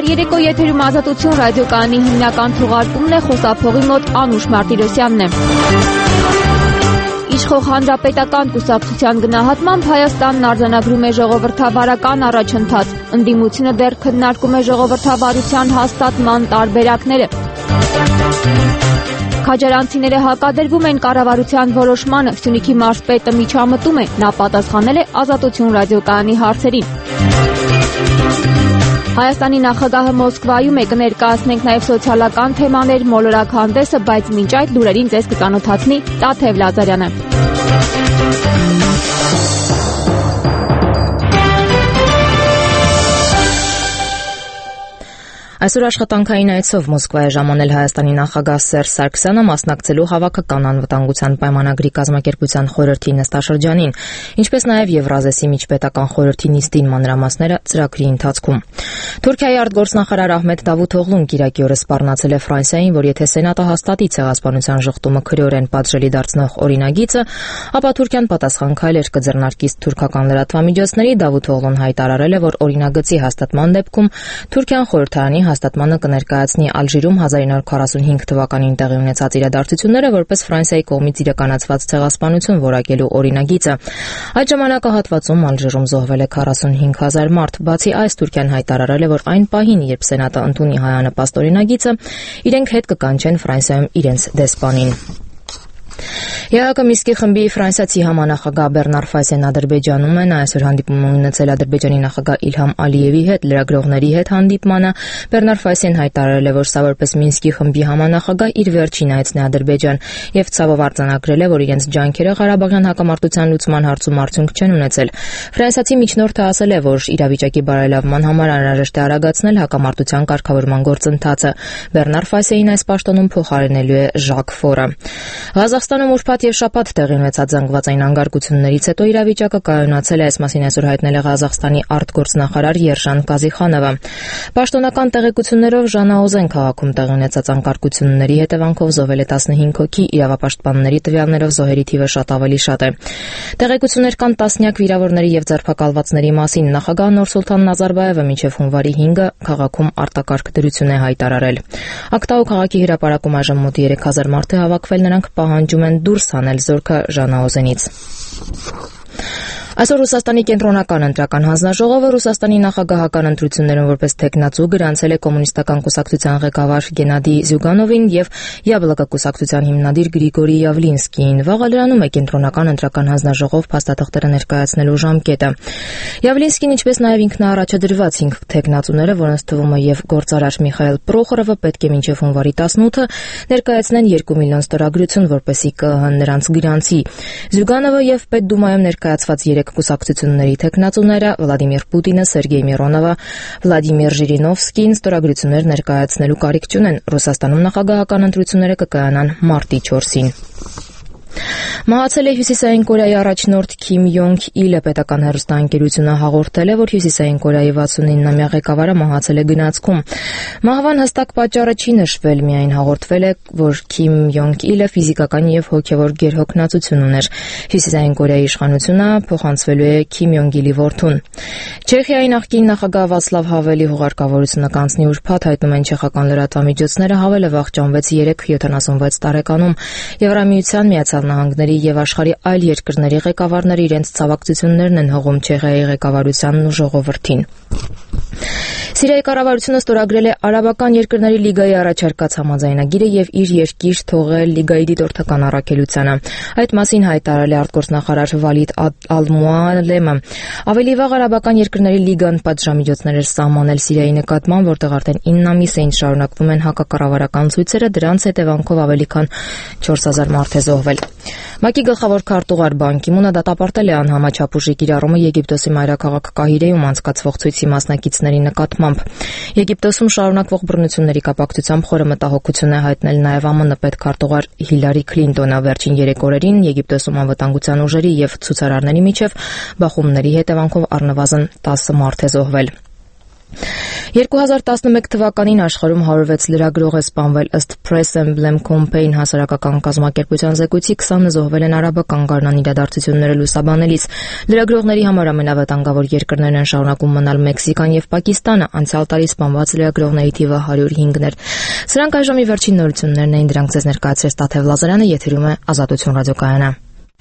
երեկո եթերում Ազատություն ռադիոկայանի հիմնական թողարկումն է, խոսափողի մոտ Անուշ Մարտիրոսյանն է։ Իշխող հանրապետական կուսակցության գնահատմամբ Հայաստանն արձանագրում է ժողովրդավարական առաջընթաց, ընդդիմությունը դեռ քննարկում է ժողովրդավարության հաստատման տարբերակները։ Քաջարանցիները հակադրվում են կառավարության որոշմանը, Սյունիքի մարզպետը միջամտում է, նա պատասխանել է Ազատություն ռադիոկայանի հարցերին։ Հայաստանի նախագահը Մոսկվայում է, կներկայացնենք նաև սոցիալական թեմաներ, մոլորակ հանդեսը, բայց մինչ այդ լուրերին ձեզ կծանոթացնի Տաթև Լազարյանը։ Այսօր աշխատանքային այցով Մոսկվա է ժամանել Հայաստանի նախագահ Սերժ Սարգսյանը մասնակցելու հավաքական անվտանգության պայմանագրի կազմակերպության խորհրդի նստաշրջանին, ինչպես նաև Եվրազեսի միջպետական խորհրդի նիստին մանրամասները ծրագրի ընթացքում։ Թուրքիայի արտգործնախարար Ահմեդ Դավութօղլուն կիրակի օրը սպառնացել է Ֆրանսիային, որ եթե Սենատը հաստատի ցեղասպանության ժխտումը քրեորեն պատժելի դարձնող օրինագիծը, ապա Թուրքիան պատասխան քայլեր կձեռնարկի թուրքական լրատվամիջոցների։ Դավութօղլուն հայտարարել է, որ օրինագծի հաստատման դեպքում Թուրքիան խորհրդարանի հաստատմանը կներկայացնի Ալժիրում 1945 թվականին տեղի ունեցած իրադարձությունները որպես Ֆրանսիայի կողմից իրականացված ցեղասպանություն որակելու օրինագիծը։ Այդ ժամանակահատվածում Ալժիրում զոհվել է 45,000 մարդ։ Բացի այս, Թուրքիան հայտարարել է, որ այն պահին, երբ Սենատը ընդունի հայանպաստ օրինագիծը, իրենք հետ կկանչեն Ֆրանսիայում իրենց դեսպանին։ ԵԱՀԿ Միսկի խմբի ֆրանսիացի համանախագահ Բեռնար Ֆայսեն Ադրբեջանում է, նա այսօր հանդիպում ունեցել Ադրբեջանի նախագահ Իլհամ Ալիևի հետ, լրագրողների հետ հանդիպմանը Բեռնար Ֆայսեն հայտարարել է, որ սա որպես Մինսկի խմբի համանախագահ իր վերջին այցն է Ադրբեջան եւ ցավով արձանագրել է, որ իրենց ջանքերը Ղարաբաղյան հակամարտության լուծման հարցում արդյունք չեն ունեցել։ Ֆրանսիացի միջնորդը ասել է, որ իրավիճակի բարելավման համար անհրաժեշտ է արագացնել հակամարտության կարգավորման գործընթացը։ Բեռնար Ֆայսեին այս պաշտոնում փոխարինելու է Ժակ Ֆորը։ Ղազախստանում ուրբաթ եւ շաբաթ տեղի ունեցած զանգվածային անգարկություններից հետո իրավիճակը կայունացել է, այս մասին այսօր հայտնել է Ղազախստանի արտգործնախարար Երժան Կազիխանովը։ Պաշտոնական տեղեկություններով Ժանաոզեն քաղաքում տեղի ունեցած անկարգությունների հետևանքով զոհվել է 15 հոգի, իրավապաշտպանների տվյալներով զոհերի թիվը շատ ավելի շատ է։ Տեղեկություններ կան տասնյակ վիրավորների եւ ձերբակալվածների մասին։ Նախագահ Նուրսուլտան Նազարբաևը մինչեւ հունվարի 5-ը քաղաքում արտակարգ դրություն է հայտարարել։ Ակտաու քաղաքի հրապարակում այժմ մոտ 3000 մարդ է հավաքվել, նրանք պահանջում են դուրս հանել զորքը Ժանաոզենից։ Այսօր Ռուսաստանի կենտրոնական ընտրական հանձնաժողովը Ռուսաստանի նախագահական ընտրություններում որպես թեկնածու գրանցել է կոմունիստական կուսակցության ղեկավար Գենադի Զյուգանովին եւ Յաբլոկա կուսակցության հիմնադիր Գրիգորի Յավլինսկիին։ Վաղը լրանում է կենտրոնական ընտրական հանձնաժողով փաստաթղթերը ներկայացնելու ժամկետը։ Յավլինսկին, ինչպես նաեւ ինքնաառաջադրված 5 թեկնածուները, որոնց թվում է եւ գործարար Միխայել Պրոխորովը, պետք է մինչեւ հունվարի 18-ը ներկայացնեն 2 միլիոն ստորագրություն, որպեսզի ԿՀ նրանց գրանցի։ Զյուգանովը եւ Պետդումայում ներկայացված 3 կուսակցությունների թեկնածուները Վլադիմիր Պուտինը, Սերգեյ Միրոնովը, Վլադիմիր Ժիրինովսկին ստորագրություններ ներկայացնելու կարիք չունեն։ Ռուսաստանում նախագահական ընտրությունները կկայանան մարտի 4-ին։ Մահացել է Հյուսիսային Կորեայի առաջնորդ Քիմ Յոնգ Իլը։ Պետական հեռուստաընկերությունը հաղորդել է, որ Հյուսիսային Կորեայի 69-ամյա ղեկավարը մահացել է գնացքում։ Մահվան հստակ պատճառը չի նշվել, միայն հաղորդվել է, որ Քիմ Յոնգ Իլը ֆիզիկական եւ հոգեվոր գերհոգնածություն ուներ։ Հյուսիսային Կորեայի իշխանությունը փոխանցվելու է Քիմ Յոնգ Իլի որդուն։ Չեխիայի նախկին նախագահ Վացլավ Հավելի հուղարկավորությունը կանցնի ուրբաթ, հայտնում են չեխական լրատվամիջոցները։ Հավելը վախճանվեց 76 տարեկանում։ Եվրամիության, Միացյալ Նահանգների եւ աշխարհի այլ երկրների ղեկավարները իրենց ցավակցություններն են հողում Չեխիայի ղեկավարությանն ու ժողովրդին։ Սիրիայի կառավարությունը ստորագրել է Արաբական երկրների լիգայի առաջարկած համաձայնագիրը եւ իր երկիր թողել լիգայի դիտորդական առաքելությանը։ Այդ մասին հայտարարել է արտգործնախարար Վալիդ Ալ-Մուալեմը։ Ավելի վաղ Արաբական երկրների լիգան պատժամիջոցներ էր սահմանել Սիրիայի նկատմամբ, որտեղ արդեն 9 ամիս է ինչ շարունակվում են հակակառավարական ցույցերը, դրանց հետևանքով ավելի քան 4000 մարդ է զոհվել։ ՄԱԿ-ի գլխավոր քարտուղար Բան Կի Մունը դատապարտել է անհամաչափուժի կիրառումը Եգիպտոսի մայրաքաղաք Կահիրեում անցկացվող ցույցի մասնակիցների նկատմամբ։ Եգիպտոսում շարունակվող բռնությունների կապակցությամբ խորը մտահոգություն է հայտնել նաև ԱՄՆ պետքարտուղար Հիլարի Քլինտոնը։ Վերջին 3 օրերին Եգիպտոսում անվտանգության ուժերի եւ ցուցարարների միջև բախումների հետևանքով առնվազն 10 մարդ է զոհվել։ 2011 թվականին աշխարհում 106 լրագրող է սպանվել ըստ Press Emblem Campaign հասարակական կազմակերպության զեկույցի 20-ը զոհվել են արաբական գարնան իրադարձությունները լուսաբանելիս։ Լրագրողների համար ամենավտանգավոր երկրներն են շարունակում մնալ Մեքսիկան եւ Պակիստանը, անցյալ տարի սպանված լրագրողների թիվը 105-ն էր։ Սրանք այժմի վերջին նորություններն էին, դրանք ձեզ ներկայացրեց Տաթև Լազարյանը, եթերում է Ազատություն ռադիոկայանը։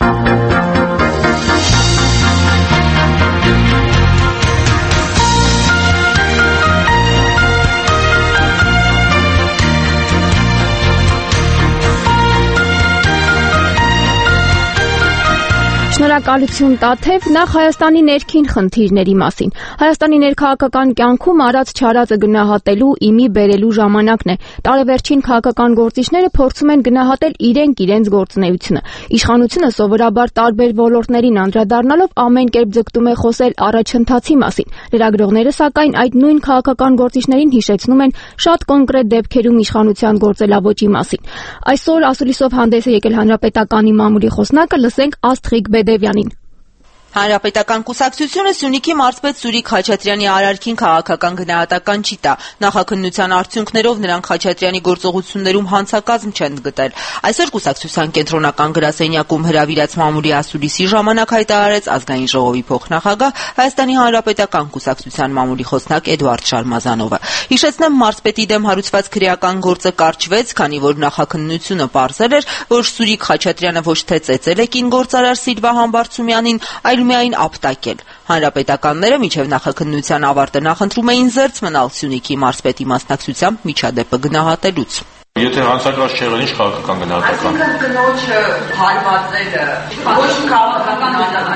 Շնորհակալություն Տաթև, նախ Հայաստանի ներքին խնդիրների մասին։ Հայաստանի ներքաղաքական կյանքում արած չարածը գնահատելու, իմի բերելու ժամանակն է։ Տարեվերջին քաղաքական գործիչները փորձում են գնահատել իրենց գործունեությունը։ Իշխանությունը սովորաբար տարբեր ոլորտներին անդրադառնալով ամեն կերպ ձգտում է խոսել առաջընթացի մասին։ Լրագրողները սակայն այդ նույն քաղաքական գործիչներին հիշեցնում են շատ կոնկրետ դեպքերում իշխանության գործելավոճի մասին։ Այսօր ասուլիսով հանդես է եկել Հանրապետականի մամուլի խոսնակը, լսենք Աստղիկ Բեդևյանին։ Հանրապետական կուսակցությունը Սյունիքի մարզպետ Սուրիկ Խաչատրյանի արարքին քաղաքական գնահատական չի տա։ Նախաքննության արդյունքներով նրանք Խաչատրյանի գործողություններում հանցակազմ չեն գտել։ Այսօր կուսակցության կենտրոնական գրասենյակում հրավիրած մամուլի ասուլիսի ժամանակ հայտարարեց ազգային ժողովի փոխնախագահ Հայաստանի Հանրապետական կուսակցության մամուլի խոսնակ Էդուարդ Շարմազանովը։ Հիշեցնեմ, մարզպետի դեմ հարուցված քրեական գործը կարճվեց, քանի որ նախաքննությունը պարզել էր, որ Սուրիկ Խաչատրյանը ոչ թե ծեծել է կինգործարար Սիլվա Համբարձումյանին, այլ միայն ապտակել։ Հանրապետականները մինչև նախաքննության ավարտը նախընտրում էին զերծ մնալ Սյունիքի մարզպետի մասնակցությամբ միջադեպը գնահատելուց։ Եթե հանցակված չեղեն, ինչ քաղաքական գնահատական։ Այսինքն կնոջը հարվածելը ոչ քաղաքական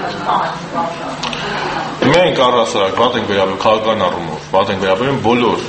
գնահատական։ Մենք առհասարակ վատ ենք վերաբերում քաղաքական առումով, վատ ենք վերաբերում բոլոր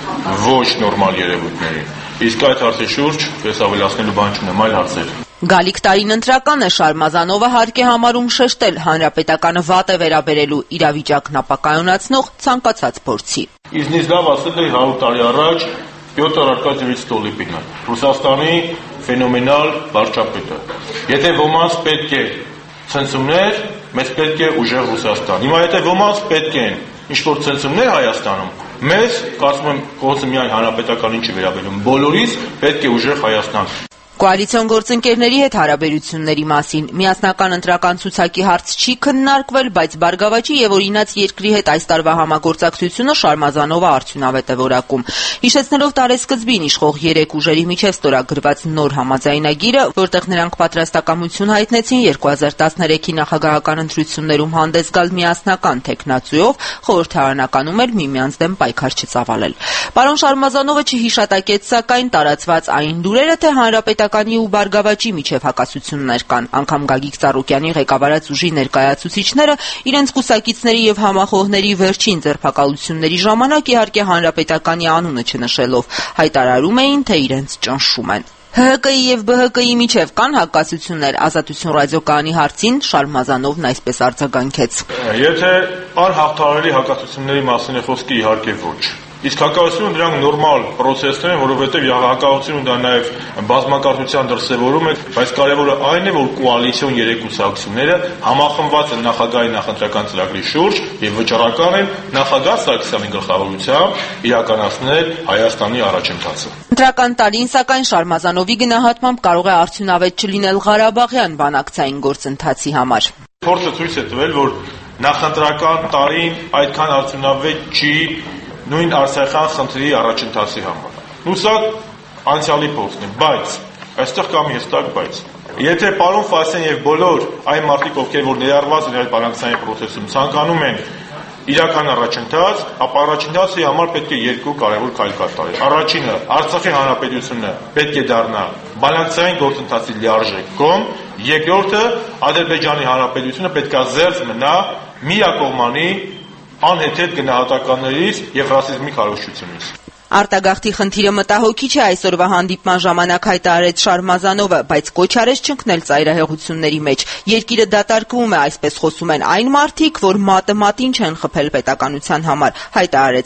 ոչ նորմալ երևույթներին։ Իսկ այդ հարցի շուրջ ես ավելացնելու բան չունեմ, այլ հարցեր։ Գալիք տարին ընտրական է, Շարմազանովը հարկ է համարում շեշտել Հանրապետականը վատ է վերաբերելու իրավիճակն ապակայունացնող ցանկացած փորձի։ Իզնից լավ ասել էի 100 տարի առաջ Պյոտր Արկադիևիչ Ստոլիպինը, Ռուսաստանի ֆենոմենալ վարչապետը։ Եթե ոմանց պետք է ցնցումներ, մեզ պետք է ուժեղ Ռուսաստան։ Հիմա եթե ոմանց պետք են ինչ-որ ցնցումներ Հայաստանում, մեզ, կարծում եմ, գործը միայն Հանրապետականին չի վերաբերում, բոլորիս պետք է ուժեղ Հայաստան։ Կոալիցիոն գործընկերների հետ հարաբերությունների մասին միասնական ընտրական ցուցակի հարց չի քննարկվել, բայց Բարգավաճի եւ Օրինաց երկրի հետ այս տարվա համագործակցությունը Շարմազանովը արդյունավետ է որակում։ Հիշեցնելով տարեսկզբին իշխող 3 ուժերի միջև ստորագրված նոր համաձայնագիրը, որտեղ նրանք պատրաստակամություն հայտնեցին 2013-ի նախագահական ընտրություններում հանդես գալ միասնական թեկնածուով, խորհրդարանականում էլ միմյանց դեմ պայքար չծավալել։ Պարոն Շարմազանովը չհիշատակեց սակայն տարածված այն լուրերը, թե Հանրապետականի ու Բարգավաճի միջև հակասություններ կան, անգամ Գագիկ Ծառուկյանի ղեկավարած ուժի ներկայացուցիչները իրենց կուսակիցների եւ համախոհների վերջին ձերբակալությունների ժամանակ իհարկե Հանրապետականի անունը չնշելով հայտարարում էին, թե իրենց ճնշում են։ ՀՀԿ-ի եւ ԲՀԿ-ի միջև կան հակասություններ, Ազատություն ռադիոկայանի հարցին Շարմազանովն այսպես արձագանքեց։ Եթե անհաղթահարելի հակասությունների մասին է խոսքը, իհարկե ոչ։ Իսկ հակասությունը դրանք նորմալ պրոցեսներ են, որովհետև հակասությունը դա նաև բազմակարծության դրսևորում է, բայց կարևորը այն է, որ կոալիցիոն 3 կուսակցությունները համախմբված են նախագահի նախընտրական ծրագրի շուրջ եւ վճռական են նախագահ Սարգսյանի գլխավորությամբ իրականացնել Հայաստանի առաջընթացը։ Ընտրական տարին սակայն Շարմազանովի գնահատմամբ կարող է արդյունավետ չլինել Ղարաբաղյան բանակցային գործընթացի համար։ Փորձը ցույց է տվել, որ նախընտրական տարին այդքան արդյունավետ չի նույն Արցախյան խնդրի առաջընթացի համար։ Ու սա անցյալի փորձն է, բայց այստեղ կա մի հստակ բայց։ Եթե պարոն Ֆասյան եւ բոլոր այն մարդիկ, ովքեր որ ներառված են այդ բանակցային process-ում, ցանկանում են իրական առաջընթաց, ապա առաջընթացի համար պետք է 2 կարևոր քայլ կատարել։ Առաջինը, Արցախի հանրապետությունը պետք է դառնա բանակցային գործընթացի լիարժեք կողմ, երկրորդը, Ադրբեջանի հանրապետությունը պետք է զերծ մնա միակողմանի անհեթեթ գնահատականներից եւ ռասիզմի քարոզչությունից։ Արտագաղթի խնդիրը մտահոգիչ է, այսօրվա հանդիպման ժամանակ հայտարարեց Շարմազանովը, բայց կոչ արեց չընկնել ծայրահեղությունների մեջ։ Երկիրը դատարկվում է, այսպես խոսում են այն մարդիկ, որ մատը մատին չեն խփել պետականության համար, հայտարարեց նա։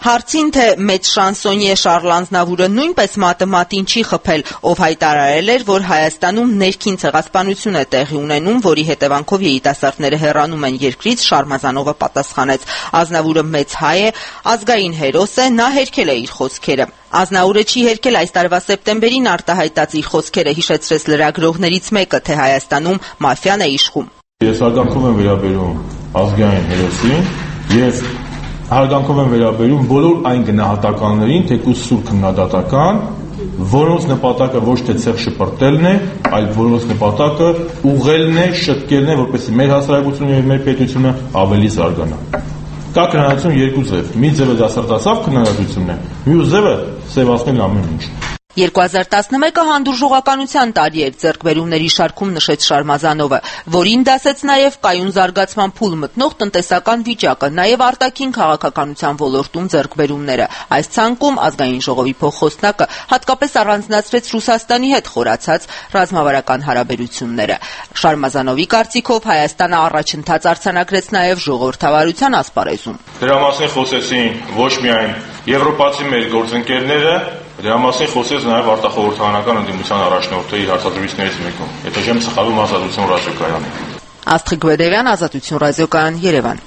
Հարցին, թե մեծ շանսոնյե Շարլ Ազնավուրը նույնպես մատին չի խփել, ով հայտարարել էր, որ Հայաստանում ներքին ցեղասպանություն է տեղի ունենում, որի հետևանքով երիտասարդները հեռանում են երկրից, Շարմազանովը պատասխանեց. Ազնավուրը մեծ հայ է, ազգային հերոս է, նա հերքել է իր խոսքերը։ Ազնավուրը չի հերքել այս տարվա սեպտեմբերին արտահայտած իր խոսքերը, հիշեցրեց լրագրողներից մեկը, թե Հայաստանում մաֆիան է իշխում։ Ես հարգանքով եմ վերաբերում ազգային հերոսին եւ հարգանքով եմ վերաբերում բոլոր այն գնահատականներին, թեկուզ սուր քննադատական, որոնց նպատակը ոչ թե ցեղ շպրտելն է, այլ որոնց նպատակը ուղղելն է, շտկելն է, որպեսզի մեր հասարակությունը եւ մեր պետությունը ավելի զարգանա։ Կա քննադատություն երկու ձև։ Մի ձևը դասարտասավ քննադատությունն է, մյուս ձևը սևացնել ամեն ինչ։ 2011-ը հանդուրժողականության տարի էր ձեռքբերումների շարքում, նշեց Շարմազանովը, որին դասեց նաև կայուն զարգացման փուլ մտնող տնտեսական վիճակը, նաև արտաքին քաղաքականության ոլորտում ձեռքբերումները։ Այս ցանկում ազգային ժողովի փոխխոսնակը հատկապես առանձնացրեց Ռուսաստանի հետ խորացած ռազմավարական հարաբերությունները։ Շարմազանովի կարծիքով Հայաստանը առաջընթաց արձանագրեց նաև ժողովրդավարության ասպարեզում։ Դրա մասին խոսեցին ոչ միայն եվրոպացի մեր գործընկերները, դրա մասին խոսեց նաև արտախորհրդարանական ընդդիմության առաջնորդը իր հարցազրույցներից մեկում։ Եթե չեմ սխալվում, Ազատություն ռադիոկայանի։ Աստղիկ Բեդևյան, Ազատություն ռադիոկայան, Երևան։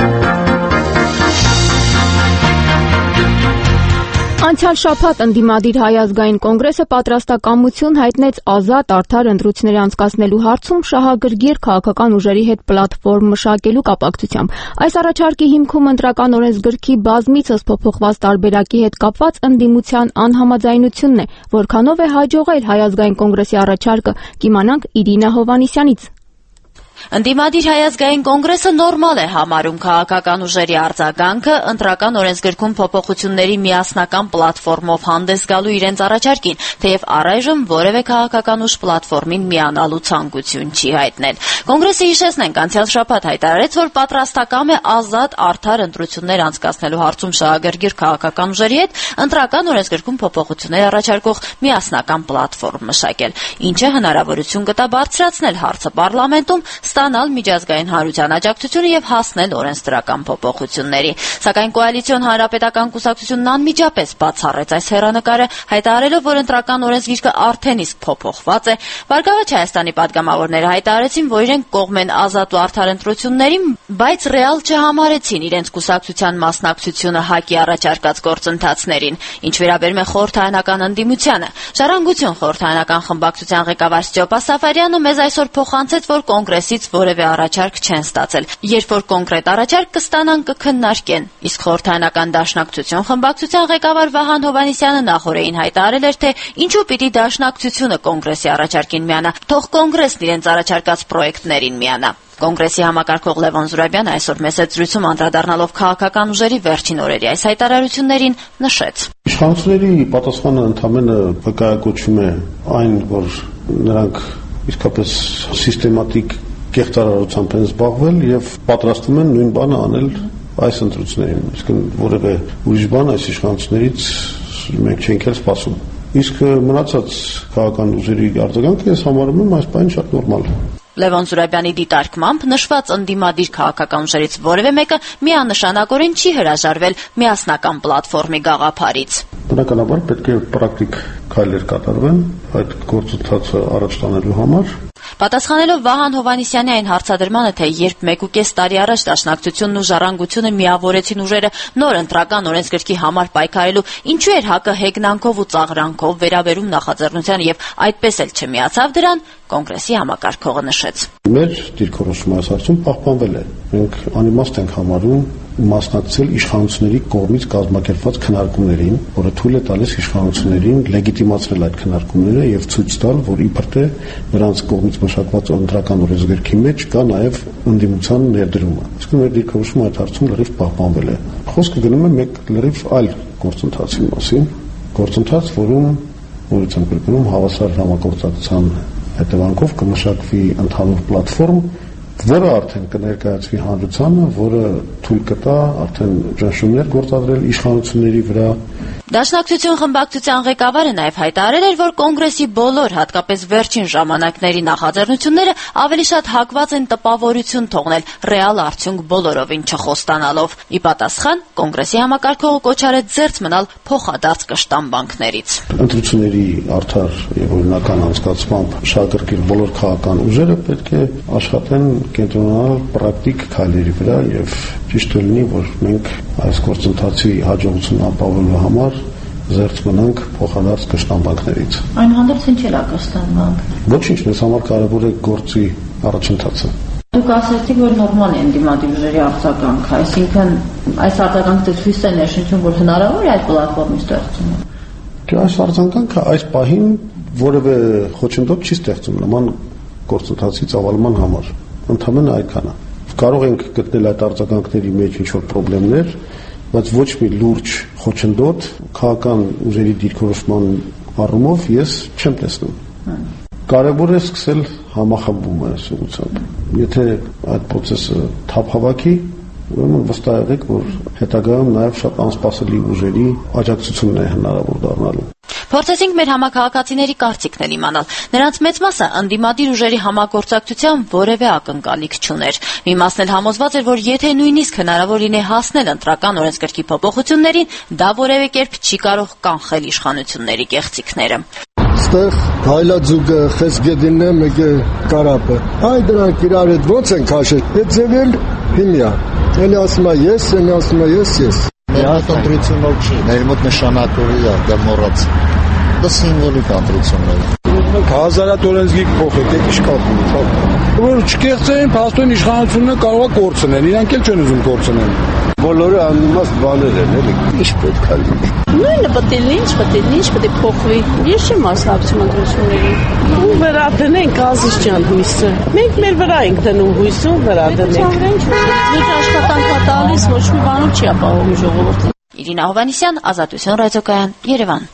Անցյալ շաբաթ ընդդիմադիր Հայ ազգային կոնգրեսը պատրաստակամություն հայտնեց ազատ արդար ընտրություններ անցկացնելու հարցում շահագրգիռ քաղաքական ուժերի հետ պլատֆորմ մշակելու կապակցությամբ։ Այս առաջարկի հիմքում ընտրական օրենսգրքի բազմիցս փոփոխված տարբերակի հետ կապված ընդդիմության անհամաձայնությունն է, որքանով է հաջողել Հայ ազգային կոնգրեսի առաջարկը, կիմանանք Իրինա Հովհաննիսյանից։ Ընդդիմադիր Հայ ազգային կոնգրեսը նորմալ է համարում քաղաքական ուժերի արձագանքը ընտրական օրենսգրքում փոփոխությունների միասնական պլատֆորմով հանդես գալու իրենց առաջարկին, թեև առայժմ որևէ քաղաքական ուժ պլատֆորմին միանալու ցանկություն չի հայտնել։ Կոնգրեսը, հիշեցնենք, անցյալ շաբաթ հայտարարեց, որ պատրաստակամ է ազատ արդար ընտրություններ անցկացնելու հարցում շահագրգիռ քաղաքական ուժերի հետ ընտրական օրենսգրքում փոփոխություններ առաջարկող միասնական պլատֆորմ մշակել, ինչը հնարավորություն կտա բարձրացնել հարցը պարլամենտում, ստանալ միջազգային հանրության աջակցությունը եւ հասնել օրենսդրական փոփոխությունների։ Սակայն կոալիցիոն հանրապետական կուսակցությունն անմիջապես բացառեց այս հեռանկարը, հայտարարելով, որ ընտրական օրենսգիրքը արդեն իսկ փոփոխված է։ Բարգավաճ Հայաստանի падգամավորները հայտարարեցին, որ իրենք կողմ են ազատ ու արդար ընտրություններին, բայց ռեալ չհամարեցին իրենց կուսակցության մասնակցությունը ՀԱԿ-ի առաջարկած գործընթացներին։ Ինչ վերաբերում է խորհրդարանական ընդդիմությանը, Ժառանգություն խորհրդարանական խմբակցության ղեկավար Ստյոպա Սաֆարյանը մեզ այսօր փոխանցեց, որ կոնգրեսից որևէ առաջարկ չեն ստացել։ Երբ որ կոնկրետ առաջարկ կստանան, կքննարկեն։ Իսկ խորհրդարանական դաշնակցություն խմբակցության ղեկավար Վահան Հովհաննիսյանը նախորդին հայտարարել էր, թե ինչու պիտի դաշնակցությունը կոնգրեսի առաջարկին միանա, թող կոնգրեսն իրենց առաջարկած պրոյեկտներին միանա։ Կոնգրեսի համակարգող Լևոն Զուրաբյանը այսօր մեծ զրույցում անդրադառնալով քաղաքական ուժերի վերջին օրերի այս հայտարարություններին նշեց. Իշխանությունների պատասխանը ընդհանրապես վկայակոչում է այն, որ նրանք իսկապես սիստեմատիկ կեղծարարությամբ են զբաղվել եւ պատրաստվում են նույն բանը անել այս ընտրություններին։ Իսկ որևէ ուրիշ բան այս իշխանություններից մենք չենք էլ սպասում։ Իսկ մնացած քաղաքական ուժերի արձագանքը ես համարում եմ այս բանը շատ նորմալ։ Լևոն Զուրաբյանի դիտարկմամբ նշված ընդդիմադիր քաղաքական ուժերից որևէ մեկը միանշանակորեն չի հրաժարվել միասնական պլատֆորմի գաղափարից։ Բնականաբար պետք է պրակտիկ քայլեր կատարվեն այդ գործընթացը առաջ տանելու համար։ Պատասխանելով Վահան Հովհաննիսյանի այն հարցադրմանը, թե երբ 1.5 տարի առաջ Դաշնակցությունն ու Ժառանգությունը միավորեցին ուժերը նոր ընտրական օրենսգրքի համար պայքարելու, ինչու էր ՀԱԿ-ը հեգնանքով ու ծաղրանքով վերաբերում նախաձեռնության եւ այդպես էլ չմիացավ դրան, Կոնգրեսի համակարգողը նշեց. Մեր դիրքորոշումը այս հարցում պահպանվել է։ Մենք անիմաստ ենք համարում մասնակցել իշխանությունների կողմից կազմակերպված քննարկումներին, որը թույլ է տալիս իշխանություններին լեգիտիմացնել այդ քննարկումները եւ ցույց տալ, որ իբր թե նրանց կողմից մշակված ընտրական օրենսգրքի մեջ կա նաեւ ընդդիմության ներդրումը։ Իսկ մեր դիրքորոշումը այդ հարցում լրիվ պահպանվել է։ Խոսքը գնում է մեկ լրիվ այլ գործընթացի մասին, գործընթաց, որից են կրկնում հավասար համագործակցության հետևանքով կմշակվի ընդհանուր պլատֆորմ, որը արդեն կներկայացվի հանրությանը, որը թույլ կտա արդեն ճնշումներ գործադրել իշխանությունների վրա Դաշնակցություն խմբակցության ղեկավարը նաև հայտարարել էր, որ կոնգրեսի բոլոր, հատկապես վերջին ժամանակների նախաձեռնությունները ավելի շատ հակված են տպավորություն թողնել, ռեալ արդյունք բոլորովին չխոստանալով։ Ի պատասխան, կոնգրեսի համակարգողը կոչ արեց զերծ մնալ փոխադարձ կշտամբանքներից։ Ընտրությունների արդար եւ օրինական անցկացմամբ շահագրգիռ բոլոր քաղաքական ուժերը պետք է աշխատեն կենտրոնանալ պրակտիկ քայլերի վրա եւ ճիշտ լինի, որ մենք այս գործընթացի հաջողությունը ապահովելու համար զերծ մնանք փոխադարձ կշտամբանքներից։ Այնուհանդերձ ինչ է կշտամբանք։ Ոչինչ, մեզ համար կարևոր է գործի առաջընթացը։ Դուք ասացիք, որ նորմալ է ընդդիմադիր ուժերի արձագանքը, այսինքն այս արձագանքը ցույց է ներշնչում, որ հնարավոր է այդ պլատֆորմի ստեղծումը։ Դե այս արձագանքը այս պահին որևէ խոչընդոտ չի ստեղծում նման գործընթացի ծավալման համար։ Ընդհանրապես այդքան է։ Կարող ենք գտնել այդ արձագանքների մեջ ինչ-որ խնդիրներ, բայց ոչ մի լուրջ խոչընդոտ քաղաքական ուժերի դիրքորոշման առումով ես չեմ տեսնում։ Կարևոր է սկսել համախմբումը այս ուղղությամբ։ Եթե այդ process-ը թափ հավաքի, ուրեմն վստահ եղեք, որ հետագայում նաև շատ անսպասելի ուժերի աջակցությունն է հնարավոր դառնալու։ Փորձեցինք մեր համակարգացիների կարծիքն էլ իմանալ։ Նրանց մեծ մասը ընդդիմադիր ուժերի համագործակցության որևէ ակնկալիք չուներ։ Մի մասն էլ համոզված էր, որ եթե նույնիսկ հնարավոր լինի հասնել ընտրական օրենսգրքի փոփոխություններին, դա որևէ կերպ չի կարող կանխել իշխանությունների կեղծիքները։ Ստեղ հայլաձուկը, խեսգեդինն է, մեկ է կարապը։ Այ դրանք իրար հետ ոնց են քաշել։ Այդ ձևել հիմա։ Էլի ասում է ես, էլի ասում է ես։ Այդ ընտրությունով չի, մեր մոտ նշանակորի է, դա մոռաց։ Դա սիմվոլիկ ընտրություններ։ Հազարատ օրենսգիր փոխեք, այդ ինչ կապ ունի։ Որ չկեղծեն, փաստորեն իշխանությունը կարող է կորցնել, իրանք էլ չեն ուզում կորցնել։ Բոլորը անիմաստ բաներ են, էլի։ Ինչ պետք է լինի։ Նույնը պետք է լինի, ինչ պետք է փոխվի։ Ես չեմ մասնակցում ընտրություններին։ Ու վերադնենք Ազիզ ջան հույսը։ Մենք մեր վրա ենք դնում հույսը, վերադնենք։ Ոչ աշխատանք տալիս, ոչ մի բանով չի ապահովում ժողովուրդը։ Իրինա Հովհաննիսյան, Ազատություն ռադիոկայան, Երևան։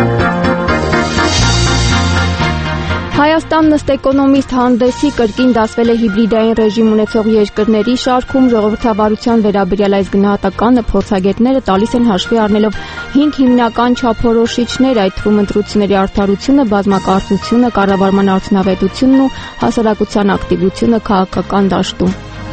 Հայաստանն ըստ էկոնոմիստ հանդեսի կրկին դասվել է հիբրիդային ռեժիմ ունեցող երկրների շարքում ժողովրդավարության վերաբերյալ այս գնահատականը փորձագետները տալիս են հաշվի առնելով 5 հիմնական չափորոշիչներ, այդ թվում ընտրությունների արդարությունը, բազմակարծությունը, կառավարման արդյունավետությունն ու հասարակության ակտիվությունը քաղաքական դաշտում։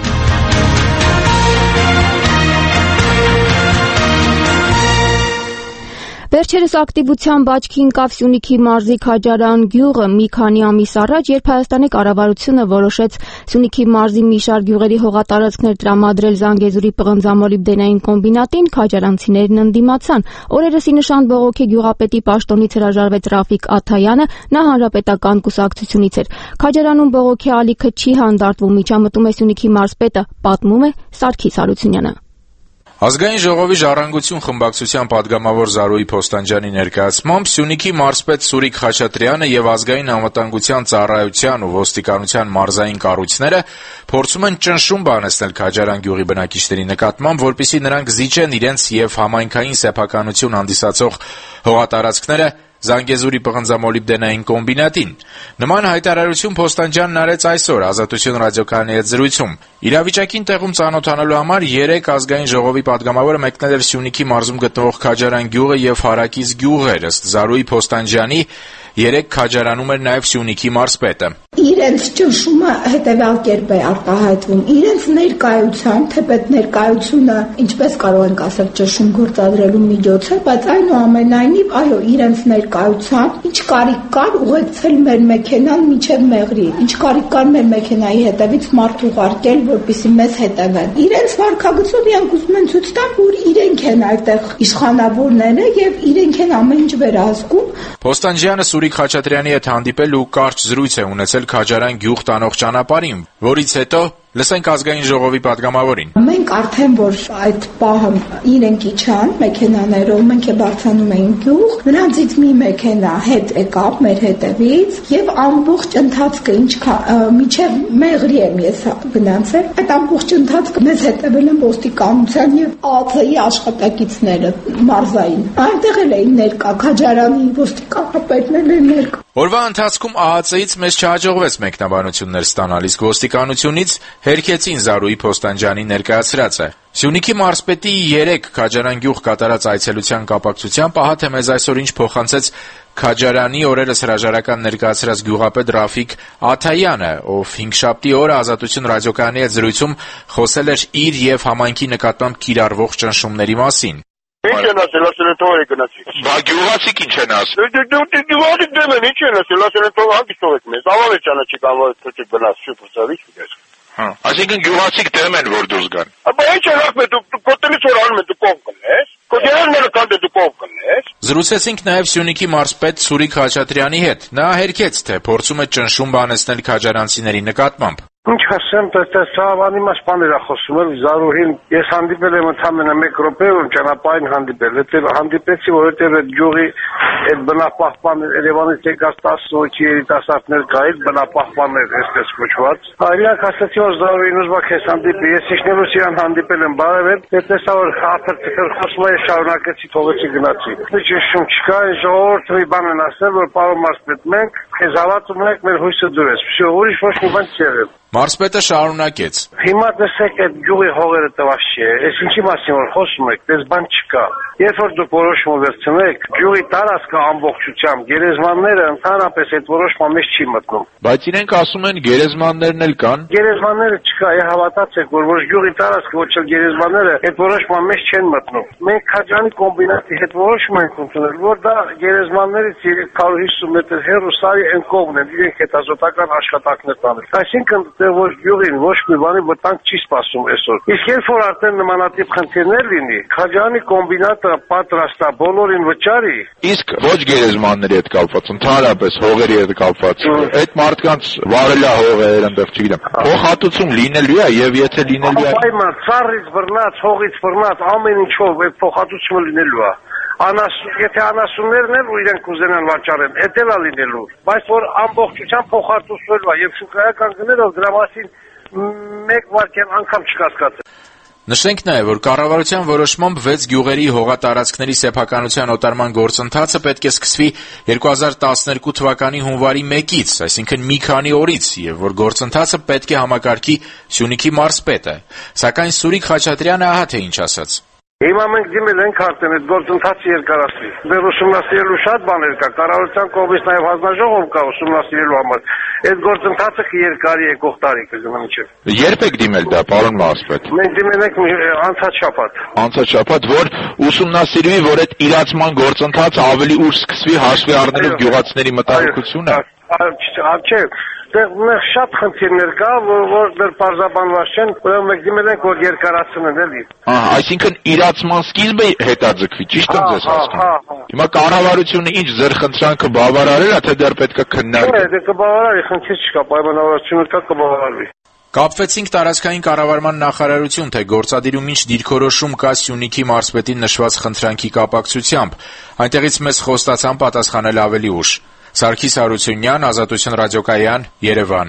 Վերջերս ակտիվությամբ աչքի ընկավ Սյունիքի մարզի Քաջարան գյուղը մի քանի ամիս առաջ, երբ Հայաստանի կառավարությունը որոշեց Սյունիքի մարզի մի շարք գյուղերի հողատարածքներ տրամադրել Զանգեզուրի պղնձամոլիբդենային կոմբինատին, քաջարանցիներն ընդդիմացան։ Օրերս ի նշան բողոքի գյուղապետի պաշտոնից հրաժարվեց Ռաֆիկ Աթայանը, նա հանրապետական կուսակցությունից էր։ Քաջարանում բողոքի ալիքը չի հանդարտվում, միջամտում է Սյունիքի մարզպետը, պատմում է Սարգիս Հարությունյանը։ Ազգային ժողովի ժառանգություն խմբակցության падգամավոր Զարուհի Փոստանջյանի ներկայացմամբ Սյունիքի մարզպետ Սուրիկ Խաչատրյանը եւ ազգային անվտանգության ծառայության ու ոստիկանության մարզային կառույցները փորձում են ճնշում բանեցնել Քաջարան գյուղի բնակիչների նկատմամբ, որպեսզի նրանք զիջեն իրենց եւ համայնքային սեփականություն հանդիսացող հողատարածքները Զանգեզուրի պղնձամոլիբդենային կոմբինատին։ Նման հայտարարություն Փոստանջյանն արեց այսօր Ազատություն ռադիոկայանի հետ զրույցում։ Իրավիճակին տեղում ծանոթանալու համար 3 ազգային ժողովի падգամավորը մեկնել էր Սյունիքի մարզում գտնվող Քաջարան գյուղը եւ Հարակից գյուղեր, ըստ Զարուհի Փոստանջյանի 3 Քաջարանում էր նաեւ Սյունիքի մարզպետը։ Իրենց ճնշումը հետևյալ կերպ է արտահայտվում։ Իրենց ներկայության, թեպետ ներկայությունը, ինչպես կարող ենք ասել, ճնշում գործադրելու միջոց է, բայց այնուամենայնիվ, այո, իրենց ներկայությամբ ինչ կարիք կար ուղեկցել մեր մեքենան մինչև Մեղրի, ինչ կարիք կար մեր մեքենայի հետևից մարդ ուղարկել, որպեսզի մեզ հետևեն։ Իրենց վարքագծով իրանք ուզում են ցույց տալ, որ իրենք են այդտեղ իշխանավորները եւ իրենք են ամեն ինչ վերահսկում։ Փոստանջյանը Սուրիկ Խաչատրյանի հետ հանդիպել ու կարճ զրույց է ունեցել Քաջարան գյուղ տանող ճանապարհին, որից հետո լսենք ազգային ժողովի падգամավորին։ Մենք արդեն որ այդ պահը իրենք իջան մեքենաներով, մենք է բարձրանում էինք գյուղ, նրանցից մի մեքենա հետ եկավ մեր հետևից եւ ամբողջ ընթացքը միջև Մեղրի եմ ես գնացել, այդ ամբողջ ընթացքը մեզ հետևել են ոստիկանության եւ ԱԱՑ-ի աշխատակիցները մարզային։ Այնտեղ էլ էին ներկա Քաջարանի ոստիկանապետներ են ներկա։ Օրվա ընթացքում ԱԱՑ-ից մեզ չհաջողվեց մեկնաբանություններ ստանալ, իսկ ոստիկանությունից հերքեցին Զարուհի Փոստանջյանի ներկայացրածը։ Սյունիքի մարզպետի 3 Քաջարան գյուղ կատարած այցելության կապակցությամբ ահա թե մեզ այսօր ինչ փոխանցեց Քաջարանի օրերս հրաժարական ներկայացրած գյուղապետ Ռաֆիկ Աթայանը, ով հինգշաբթի օրը Ազատություն ռադիոկայանի հետ զրույցում խոսել էր իր եւ համայնքի նկատմամբ կիրառվող ճնշումների մասին։ Ինչ են ասել, ասել են թող գնացի։ Բա գյուղացիք ինչ են ասել։ Գյուղացիք դեմ են, ինչ են ասել, ասել են թող հանգիստ թողեք մեզ։ Ավալ է ճանաչիկ, ավալ է թողեք բնաս, շուտ փրծավիչ միտես։ Այսինքն գյուղացիք դեմ են, որ դուրս գան։ Բա ինչ են ասում, դու կոտելից որ անում ես, դու կողմ կնես։ Կոդերները կան դու կողմ կնես։ Զրուցեցինք նաև Սյունիքի մարզպետ Սուրիկ Խաչատրյանի հետ։ Նա հերքեց, թե փորձում է ճնշում բանեցնել քաջարանցիների նկատմամբ։ Ինչ ասեմ, դա անիմաց բաներ է խոսում էլ Զարուհին, ես հանդիպել եմ ընդամենը 1 րոպե, որ ճանապարհին հանդիպել, հետո հանդիպեցի, որովհետև այդ գյուղի այդ բնապահպան Երևանից եկած 10 հոգի երիտասարդներ կային, բնապահպաններ, այսպես կոչված։ Իրանք ասացին, որ Զարուհին ուզում է քեզ հանդիպի, ես իջնելուց իրան հանդիպել եմ, բարևել, տեսա որ ափր խոսում է, շարունակեցի, թողեցի գնացի։ Ճնշում չկա, ժողովուրդը մի բան են ասել, որ պարոն մարզպետ, մենք քեզ հավատում ենք, մեր հույսը դուրս։ Всё, ուրիշ ոչ մի բան չեղել։ Մարզպետը շարունակեց. Հիմա տեսեք այդ գյուղի հողերը տված չէ։ Այս ինչի մասին որ խոսում եք, դες բան չկա։ Երբ որ դուք որոշում վերցնեք, գյուղի տարածքը ամբողջությամբ, գերեզմանները ընդհանրապես այդ որոշման մեջ չի մտնում։ Բայց իրենք ասում են գերեզմաններն էլ կան։ Գերեզմանները չկա, հավատացեք, որ գյուղի տարածքը ոչ էլ գերեզմանները այդ որոշման մեջ չեն մտնում։ Մենք Քաջարանի կոմբինատի հետ որոշում ենք ընդունել, որ դա գերեզմաններից 350 մետր հեռու սարի են կողմն են, իրենք հետազոտական աշխատանքներ տանել։ Այսինքն որ գյուղին ոչ մի բանի վտանգ չի սպասում այսօր։ Իսկ երբ որ արդեն նմանատիպ խնդիրներ լինի, Քաջարանի կոմբինատը պատրաստ է բոլորին վճարի։ Իսկ ոչ գերեզմանների հետ կապված, ընդհանրապես հողերի հետ կապված, այդ մարդկանց վարելա հողեր այնտեղ չգիտեմ։ Փոխհատուցում լինելու է եւ եթե լինելու է, պայման ծառից բռնած, հողից բռնած ամեն ինչով այդ փոխհատուցումը լինելու է։ Եթե անասուններն են ու իրենք կուզենան վաճառեն, դա էլ է լինելու, բայց որ ամբողջությամբ փոխհատուցվելու է եւ շուկայական գներով դրա մասին 1 վայրկյան անգամ չկասկածել։ Նշենք նաև, որ կառավարության որոշմամբ 6 գյուղերի հողատարածքների սեփականության օտարման գործընթացը պետք է սկսվի 2012 թվականի հունվարի 1-ից, այսինքն մի քանի օրից, եւ որ գործընթացը պետք է համակարգի Սյունիքի մարզպետը։ Սակայն Սուրիկ Խաչատրյանը ահա թե ինչ ասաց. Հիմա մենք դիմել ենք արդեն այդ գործընթացը երկարացվի։ Դեռ ուսումնասիրելու շատ բաներ կա, կառավարության կողմից նաև հանձնաժողով կա ուսումնասիրելու համար։ Այդ գործընթացը երկարի եկող տարի կգնա մինչև։ Երբ եք դիմել դա, պարոն մարզպետ։ Մենք դիմել ենք անցած շաբաթ։ Անցած շաբաթ, որ ուսումնասիրվի, որ այդ իրացման գործընթացը ավելի ուշ սկսվի հաշվի առնելով գյուղացիների մտահոգությունը։ Չէ, դեռ շատ խնդիրներ կա, որ դեռ պարզաբանված չեն, ուրեմն մենք դիմել ենք որ երկարացնեն էլի։ Այսինքն իրացման սկիզբը հետաձգվի, ճիշտ եմ ձեզ հասկանում։ Հիմա կառավարությունը ինչ ձեր խնդրանքը բավարարել է, թե դեռ պետք է քննարկել։ Չէ, կբավարարի, խնդիր չկա, պայմանավորվածությունը կա, կբավարարվի։ Կապվեցինք տարածքային կառավարման նախարարություն, թե գործադիրում ինչ դիրքորոշում կա Սյունիքի մարզպետին նշված խնդրանքի կապակցությամբ։ Այնտեղից մեզ խոստացան պատասխանել ավելի ուշ։ Սարգիս Հարությունյան, Ազատություն ռադիոկայան, Երևան։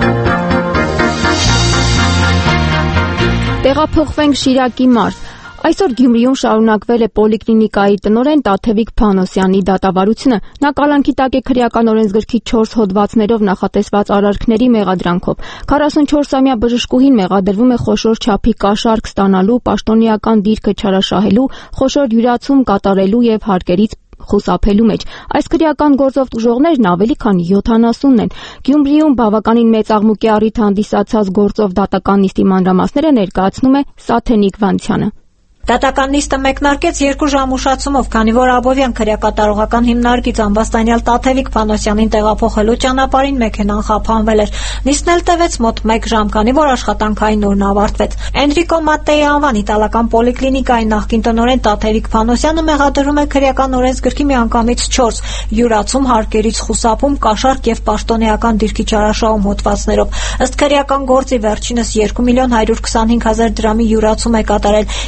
Տեղափոխվենք Շիրակի մարզ։ Այսօր Գյումրիում շարունակվել է պոլիկլինիկայի տնօրեն Տաթևիկ Փանոսյանի դատավարությունը։ Նա կալանքի տակ է քրեական օրենսգրքի 4 հոդվածներով նախատեսված արարքների մեղադրանքով։ 44-ամյա բժշկուհին մեղադրվում է խոշոր չափի կաշառք ստանալու, պաշտոնեական դիրքը չարաշահելու, խոշոր յուրացում կատարելու եւ հարկերից խուսափելու մեջ։ Այս քրեական գործով տուժողներն ավելի քան 70-ն են։ Գյումրիում բավականին մեծ աղմուկի առիթ հանդիսացած գործով դատական նիստի մանրամասները ներկայացնում է Սաթենիկ Վանցյանը։ Դատական նիստը մեկնարկեց 2 ժամ ուշացումով, քանի որ Աբովյան քրեակատարողական հիմնարկից ամբաստանյալ Տաթևիկ Փանոսյանին տեղափոխելու ճանապարհին մեքենան խափանվել էր։ Նիստն էլ տևեց մոտ 1 ժամ, քանի որ աշխատանքային օրն ավարտվեց։ Էնրիկո Մատտեի անվան իտալական պոլիկլինիկայի նախկին տնօրեն Տաթևիկ Փանոսյանը մեղադրվում է քրեական օրենսգրքի միանգամից 4 յուրացում, հարկերից խուսափում, կաշառք եւ պաշտոնեական դիրքի չարաշահում հոդվածներով։ Ըստ քրեական գործի վերջինս 2 միլիոն 125 հազար դրամի յուրացում է կատարել եւ 5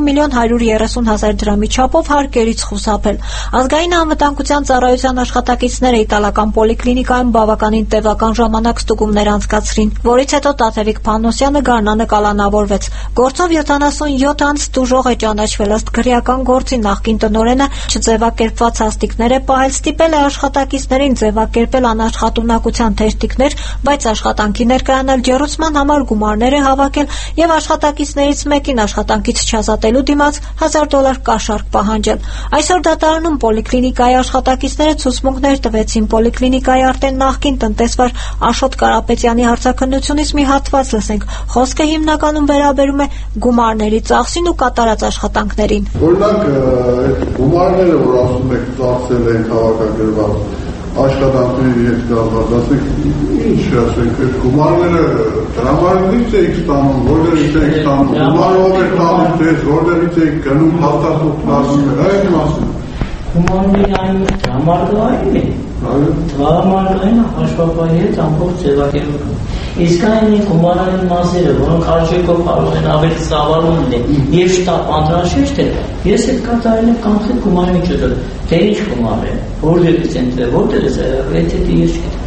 130.130.000 դրամի չափով հարկերից խուսափել։ Ազգային անվտանգության ծառայության աշխատակիցները իտալական պոլիկլինիկայում բավականին տևական ժամանակ ստուգումներ անցկացրին, որից հետո Տաթևիկ Փանոսյանը գարնանը կալանավորվեց։ Գործով 77 անց տուժող է ճանաչվել ըստ քրեական գործի նախկին տնօրենը չձևակերպված հաստիկներ է պահել, ստիպել է աշխատակիցներին ձևակերպել անաշխատունակության թերթիկներ, բայց աշխատանքի ներկայանալ ջեռուցման համար գումարներ է հավաքել եւ աշխատակիցներից մեկին աշխատանքից չազատելու դիմաց $1000 կաշառք պահանջել։ Այսօր դատարանում պոլիկլինիկայի աշխատակիցները ցուցմունքներ տվեցին պոլիկլինիկայի արդեն նախկին տնտեսվար Աշոտ Կարապետյանի հարցաքննությունից մի հատված լսենք։ Խոսքը հիմնականում վերաբերում է գումարների ծախսին ու կատարած աշխատանքներին։ Օրինակ, այդ գումարները, որ ասում եք ծախսել են քաղաքագրված աշխատանքների հետ կապված, ասեք, ինչ ասենք, այդ գումարները դրամարկղից եք ստանում, որտեղից եք ստանում, գումարով եք տալիս ձեզ, որտեղից եք գնում, հաստատող տալիս եք, այդ մասը։ Գումարների այն դրամարկղային է, դրամարկղային հաշվապահի հետ ամբողջ ձևակերպում։ Իսկ այն գումարային մասերը, որոնք արժեքով կարող են ավելի ծավալուն լինել եւ շտապ անհրաժեշտ է, ես այդ կատարել եմ կանխիկ գումարի միջոցով, թե ինչ գումար է, որտեղից են դրել, որտեղից է, այդ ես չգիտեմ։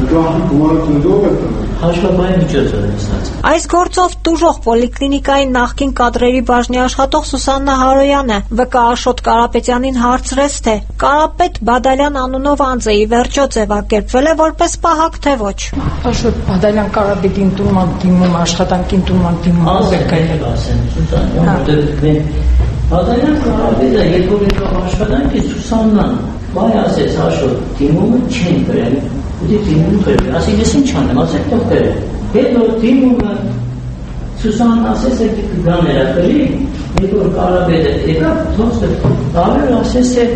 Հաշվապահի միջոցով է ստացել։ Այս գործով տուժող պոլիկլինիկայի նախկին կադրերի բաժնի աշխատող Սուսաննա Հարոյանը ՎԿ Աշոտ Կարապետյանին հարցրեց, թե Կարապետ Բադալյան անունով անձը ի վերջո ձևակերպվել է որպես պահակ, թե ոչ։ Աշոտ Բադալյան Կարապետի ընդունման դիմում, աշխատանքի ընդունման դիմում ով է կայել ասեն, Սուսաննա, Բադալյան Կարապետը երբ որ եկավ աշխատանքի Սուսաննան, բայ ասեց Աշոտ, դիմումը չեն գրել։ Ուդի դիմում կրել, ասի ես ինչ անեմ, ասեք թող կրել։ Հետո դիմումը Սուսանն ասես է կգաներ ակրի, երբ որ Կարապետը եկավ, թող ավելի ասես է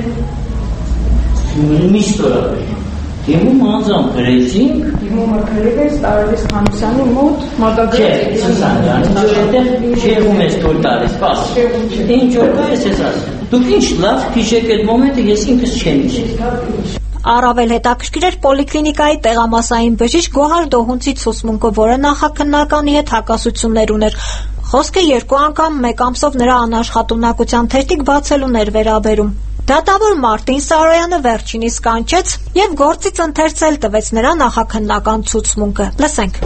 մի ստորակրի։ Դիմում անձամ կրեցինք։ Դիմումը կրել ես Տարավես Խանոսյանի մոտ մատագրել։ Չէ, Սուսանյան, ինչ շեղում ես տոր տալիս, պաս։ Ինչ որ կա ես ասեմ։ Դուք ինչ լավ քիշեք այդ մոմենտը, ես ինքս չեմ հիշի։ Առավել հետաքրքիր էր պոլիկլինիկայի տեղամասային բժիշկ Գոհար Դոհունցի ցուցմունքը, որը նախաքննականի հետ հակասություններ ուներ։ Խոսքը երկու անգամ մեկ ամսով նրա անաշխատունակության թերթիկ բացելուն էր վերաբերում։ Դատավոր Մարտին Սարոյանը վերջինիս կանչեց եւ գործից ընթերցել տվեց նրա նախաքննական ցուցմունքը։ Լսենք։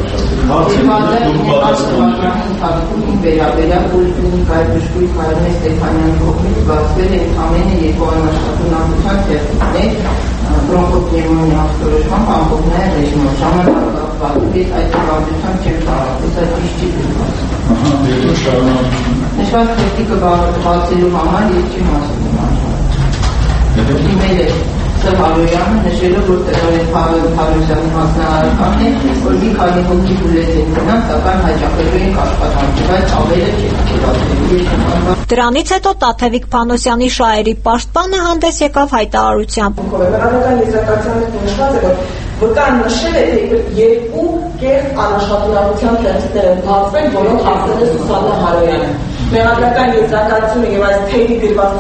Վերաբերյալ պոլիկլինիկայի բժշկուհի Կարինե Ստեփանյանի կողմից բացվել է ամենը երկու անաշխատունակության թերթիկներ բրոնխոպնևմոնիա ախտորոշման ամբողջային ռեժիմով ժամանակակցված այդ հիվանդությամբ չեմ տարածել, այդ ճիշտ է։ Նշված թերթիկը բացելու համար ես չեմ ասում։ Իմել է Սահարոյանը նշելով, որ տնօրեն Փարոսյանի հանձնարարական է, որ մի քանի հոգի բուլետին գնան, սակայն հաճախելու ենք աշխատանքի, բայց ավերը չեն։ Դրանից հետո Տաթևիկ Փանոսյանի շահերի պաշտպանը հանդես եկավ հայտարարությամբ։ Վերանական եզրակացության մեջ նշված է, որ վկան նշել է, թե երկու կերպ անաշխատունակության թերթիկներ են բացվել, որոնք հասել է Սուսաննա Հարոյանը։ Մեղադրական եզրակացությունը եւ այս թերի գրված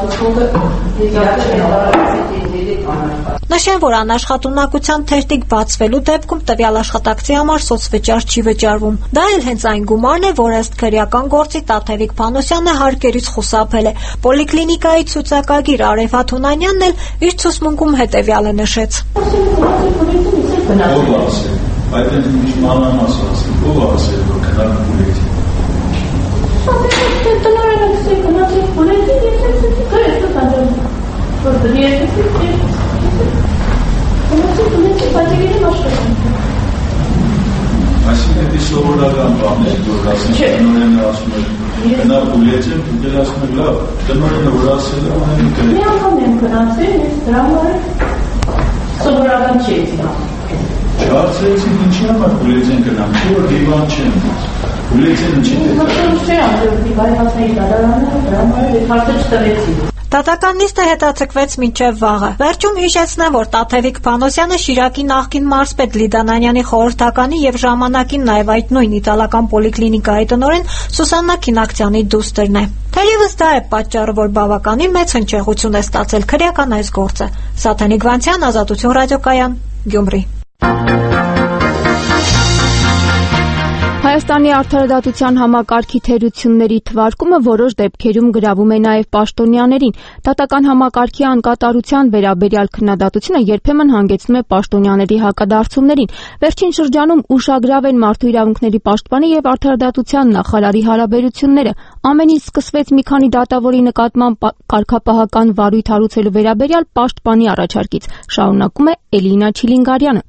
Նշեն, որ անաշխատունակության թերթիկ բացվելու դեպքում տվյալ աշխատակցի համար սոցվճար չի վճարվում։ Դա էլ հենց այն գումարն է, որ ըստ քրեական գործի Տաթևիկ Փանոսյանը հարկերից խուսափել է։ Պոլիկլինիկայի ցուցակագիր Արև Հաթունանյանն էլ իր ցուցմունքում հետևյալը նշեց։ Այդ մանրամասն ով ասել, որ կնալ բուլետին։ Տնօրենը գնացի բուլետին եւ ասեցի գրես տանջում։ Որտեղ ես Այսինքն դի սովորական բան է, որ ասեն տնօրենը ասում է գնա բուլետին, դու ասում ես լավ, տնօրենը որ ասել է այն գրել։ Մի անգամ եմ գնացել, ես դրա համար սովորական չի եկել։ Չարցրեցին ինչի համար բուլետին գնամ, չէ որ դիվան չեմ։ Բուլետինը չի դեպի։ Դատական նիստը հետաձգվեց մինչև վաղը։ Վերջում հիշեցնեմ, որ Տաթևիկ Փանոսյանը Շիրակի նախկին մարզպետ Լիդանանյանի խորհրդականի եւ ժամանակին նաեւ այդ նույն իտալական պոլիկլինիկայի տնօրեն Սուսաննա Քինակցյանի դուստրն է։ Թերևս դա է պատճառը, որ բավականին մեծ հնչեղություն է ստացել քրեական այս գործը։ Սաթենիկ Վանցյան, Ազատություն ռադիոկայան, Գյումրի։ Հայաստանի արդարադատության համակարգի թերությունների թվարկումը որոշ դեպքերում գրավում է նաև պաշտոնյաներին։ Դատական համակարգի անկատարության վերաբերյալ քննադատությունը երբեմն հանգեցնում է պաշտոնյաների հակադարձումներին։ Վերջին շրջանում ուշագրավ են մարդու իրավունքների պաշտպանի եւ արդարադատության նախարարի հարաբերությունները։ Ամեն ինչ սկսվեց մի քանի դատավորի նկատմամբ կարգապահական վարույթ հարուցելու վերաբերյալ պաշտպանի առաջարկից, շարունակում է Էլինա Չիլինգարյանը։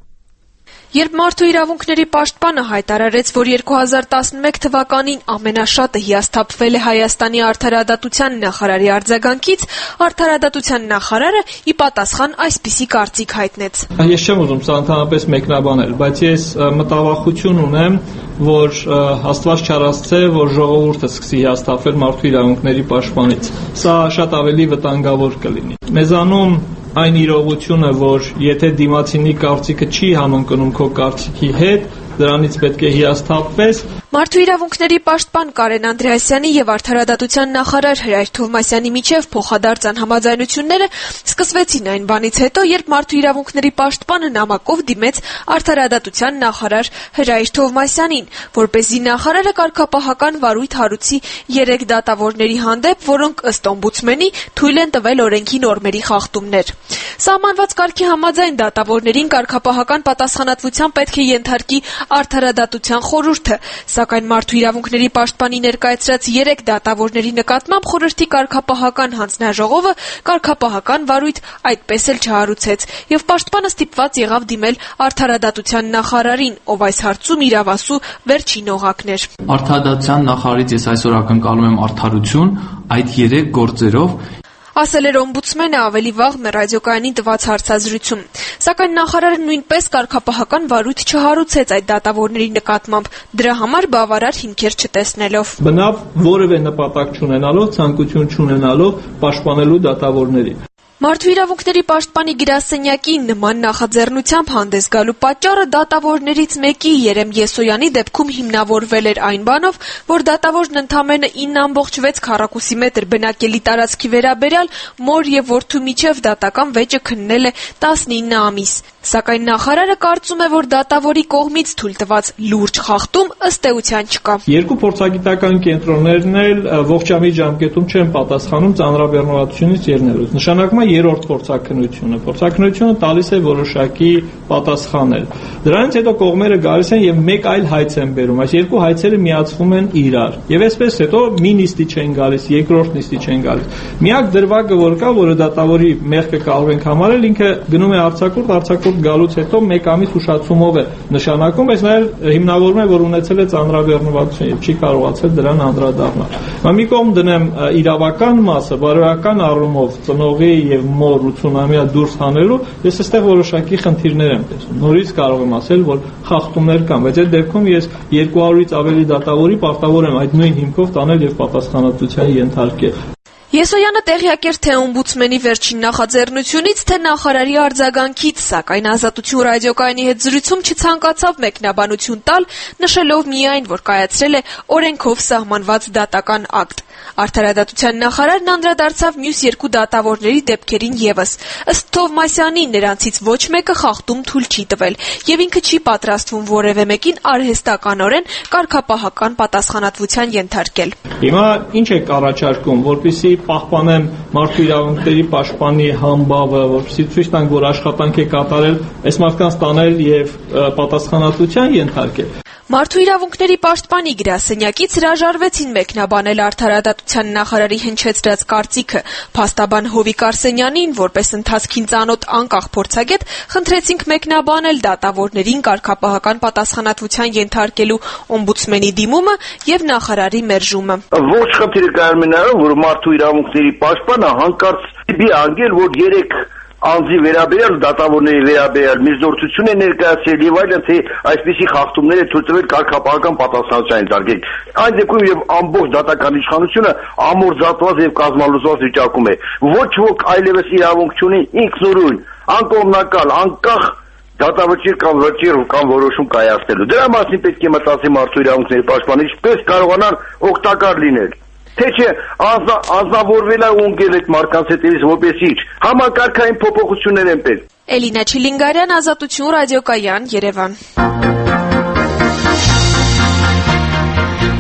Երբ մարդու իրավունքների պաշտպանը հայտարարեց, որ 2011 թվականին ամենաշատը հիասթափվել է Հայաստանի արդարադատության նախարարի արձագանքից, արդարադատության նախարարը ի պատասխան այսպիսի կարծիք հայտնեց. Ես չեմ ուզում սա ընդհանրապես մեկնաբանել, բայց ես մտավախություն ունեմ, որ Աստված չարացե, որ ժողովուրդը սկսի հիասթափվել մարդու իրավունքների պաշտպանից։ Սա շատ ավելի վտանգավոր կլինի։ Մեզանում այն իրողությունը, որ եթե դիմացինի կարծիքը չի համընկնում քո կարծիքի հետ, դրանից պետք է հիասթափվես։ Մարդու իրավունքների պաշտպան Կարեն Անդրեասյանի եւ արդարադատության նախարար Հրայր Թովմասյանի միջև փոխադարձ համաձայնությունները սկսվեցին այն բանից հետո, երբ մարդու իրավունքների պաշտպանը նամակով դիմեց արդարադատության նախարար Հրայր Թովմասյանին, որպեսզի նախարարը կարգապահական վարույթ հարուցի 3 դատավորների հանդեպ, որոնք ըստ օմբուդսմենի թույլ են տվել օրենքի նորմերի խախտումներ։ Սահմանված կարգի համաձայն դատավորներին կարգապահական պատասխանատվության պետք է ենթարկի արդարադատության խորհուրդը, սակայն մարդու իրավունքների պաշտպանի ներկայացրած 3 դատավորների նկատմամբ խորհրդի կարգապահական հանձնաժողովը կարգապահական վարույթ այդպես էլ չհարուցեց, եւ պաշտպանը ստիպված եղավ դիմել արդարադատության նախարարին, ով այս հարցում իրավասու վերջին օղակն էր։ Արդարադատության նախարարից ես այսօր ակնկալում եմ արդարություն այդ 3 գործերով, ասել էր օմբուդսմենը ավելի վաղ ռադիոկայանին տված հարցազրույցում։ Սակայն նախարարը նույնպես կարգապահական վարույթ չհարուցեց այդ դատավորների նկատմամբ, դրա համար բավարար հիմքեր չտեսնելով։ Բնավ որևէ նպատակ չունենալով, ցանկություն չունենալով պաշտպանելու դատավորներին։ Մարդու իրավունքների պաշտպանի գրասենյակի նման նախաձեռնությամբ հանդես գալու պատճառը դատավորներից մեկի Երեմ Եսոյանի դեպքում հիմնավորվել էր այն բանով, որ դատավորն ընդամենը 9.6 քառակուսի մետր բնակելի տարածքի վերաբերյալ մոր եւ որդու միջև դատական վեճը քննել է 19 ամիս։ Սակայն նախարարը կարծում է, որ դատավորի կողմից թույլ տված լուրջ խախտում ըստ էության չկա։ 2 փորձագիտական կենտրոններն էլ ողջամիտ ժամկետում չեն պատասխանում ծանրաբեռնվածությունից ելնելուց։ Նշանակում է երրորդ փորձաքննությունը։ Փորձաքննությունը տալիս է որոշակի պատասխանել։ Դրանից հետո կողմերը գալիս են եւ մեկ այլ հայց են բերում։ Այս 2 հայցերը միացվում են իրար։ Եվ այսպես հետո մի նիստի չեն գալիս, երկրորդ նիստի չեն գալիս։ Միակ դրվագը որ կա, որը դատավորի մեղքը կարող ենք համարել, ինքը գնում է արձակուրդ գալուց հետո 1 ամիս ուշացումով է նշանակում, բայց նաև հիմնավորում է, որ ունեցել է ծանրաբեռնվածություն եւ չի կարողացել դրան անդրադառնալ։ Մի կողմ դնեմ իրավական մասը, բարոյական առումով ծնողի եւ մոր 80-ամյա դուրս հանելու, ես այստեղ որոշակի խնդիրներ եմ տեսնում։ Նորից կարող եմ ասել, որ խախտումներ կան, բայց այդ դեպքում ես 200-ից ավելի դատավորի պարտավոր եմ այդ նույն հիմքով տանել եւ պատասխանատվության ենթարկել։ Եսոյանը տեղյակ էր թե օմբուդսմենի վերջին նախաձեռնությունից, թե նախարարի արձագանքից, սակայն Ազատություն ռադիոկայանի հետ զրույցում չցանկացավ մեկնաբանություն տալ, նշելով միայն, որ կայացրել է օրենքով սահմանված դատական ակտ։ Արդարադատության նախարարն անդրադարձավ մյուս 2 դատավորների դեպքերին եւս։ Ըստ Թովմասյանի, նրանցից ոչ մեկը խախտում թույլ չի տվել, եւ ինքը չի պատրաստվում որևէ մեկին արհեստականորեն կարգապահական պատասխանատվության ենթարկել։ Հիմա ինչ եք առաջարկում, որպեսզի պահպանեմ մարդու իրավունքների պաշտպանի համբավը, որպեսզի ցույց տանք, որ աշխատանք է կատարել, այս մարդկանց տանել եւ պատասխանատվության ենթարկել։ Մարդու իրավունքների պաշտպանի գրասենյակից հրաժարվեցին մեկնաբանել արդարադատության նախարարի հնչեցրած կարծիքը։ Փաստաբան Հովիկ Արսենյանին, որպես ընթացքին ծանոթ անկախ փորձագետ, խնդրեցինք մեկնաբանել դատավորներին կարգապահական պատասխանատվության ենթարկելու օմբուդսմենի դիմումը եւ նախարարի մերժումը։ Ոչ խնդիրը կայանում է նրանում, որ մարդու իրավունքների պաշտպանը հանկարծ պիտի անգել, որ 3 անձի վերաբերյալ դատավորների վերաբերյալ միջնորդություն է ներկայացրել եւ այլն, թե այսպիսի խախտումներ է թույլ տվել կարգապահական պատասխանատվության ենթարկել։ Այն դեպքում եւ ամբողջ դատական իշխանությունը ամորձատված եւ կազմալուծված վիճակում է։ Ոչ ոք այլևս իրավունք չունի ինքնուրույն, անկողմնակալ, անկախ դատավճիռ կամ վճիռ կամ որոշում կայացնելու։ Դրա մասին պետք է մտածի մարդու իրավունքների պաշտպանը, ինչպես կարողանան օգտակար լինել։ Թե չէ անձնավորվել է ունգել այդ մարդկանց հետևից որպես ինչ համակարգային փոփոխություններ են պետք։ Էլինա Չիլինգարյան, Ազատություն ռադիոկայան, Երևան։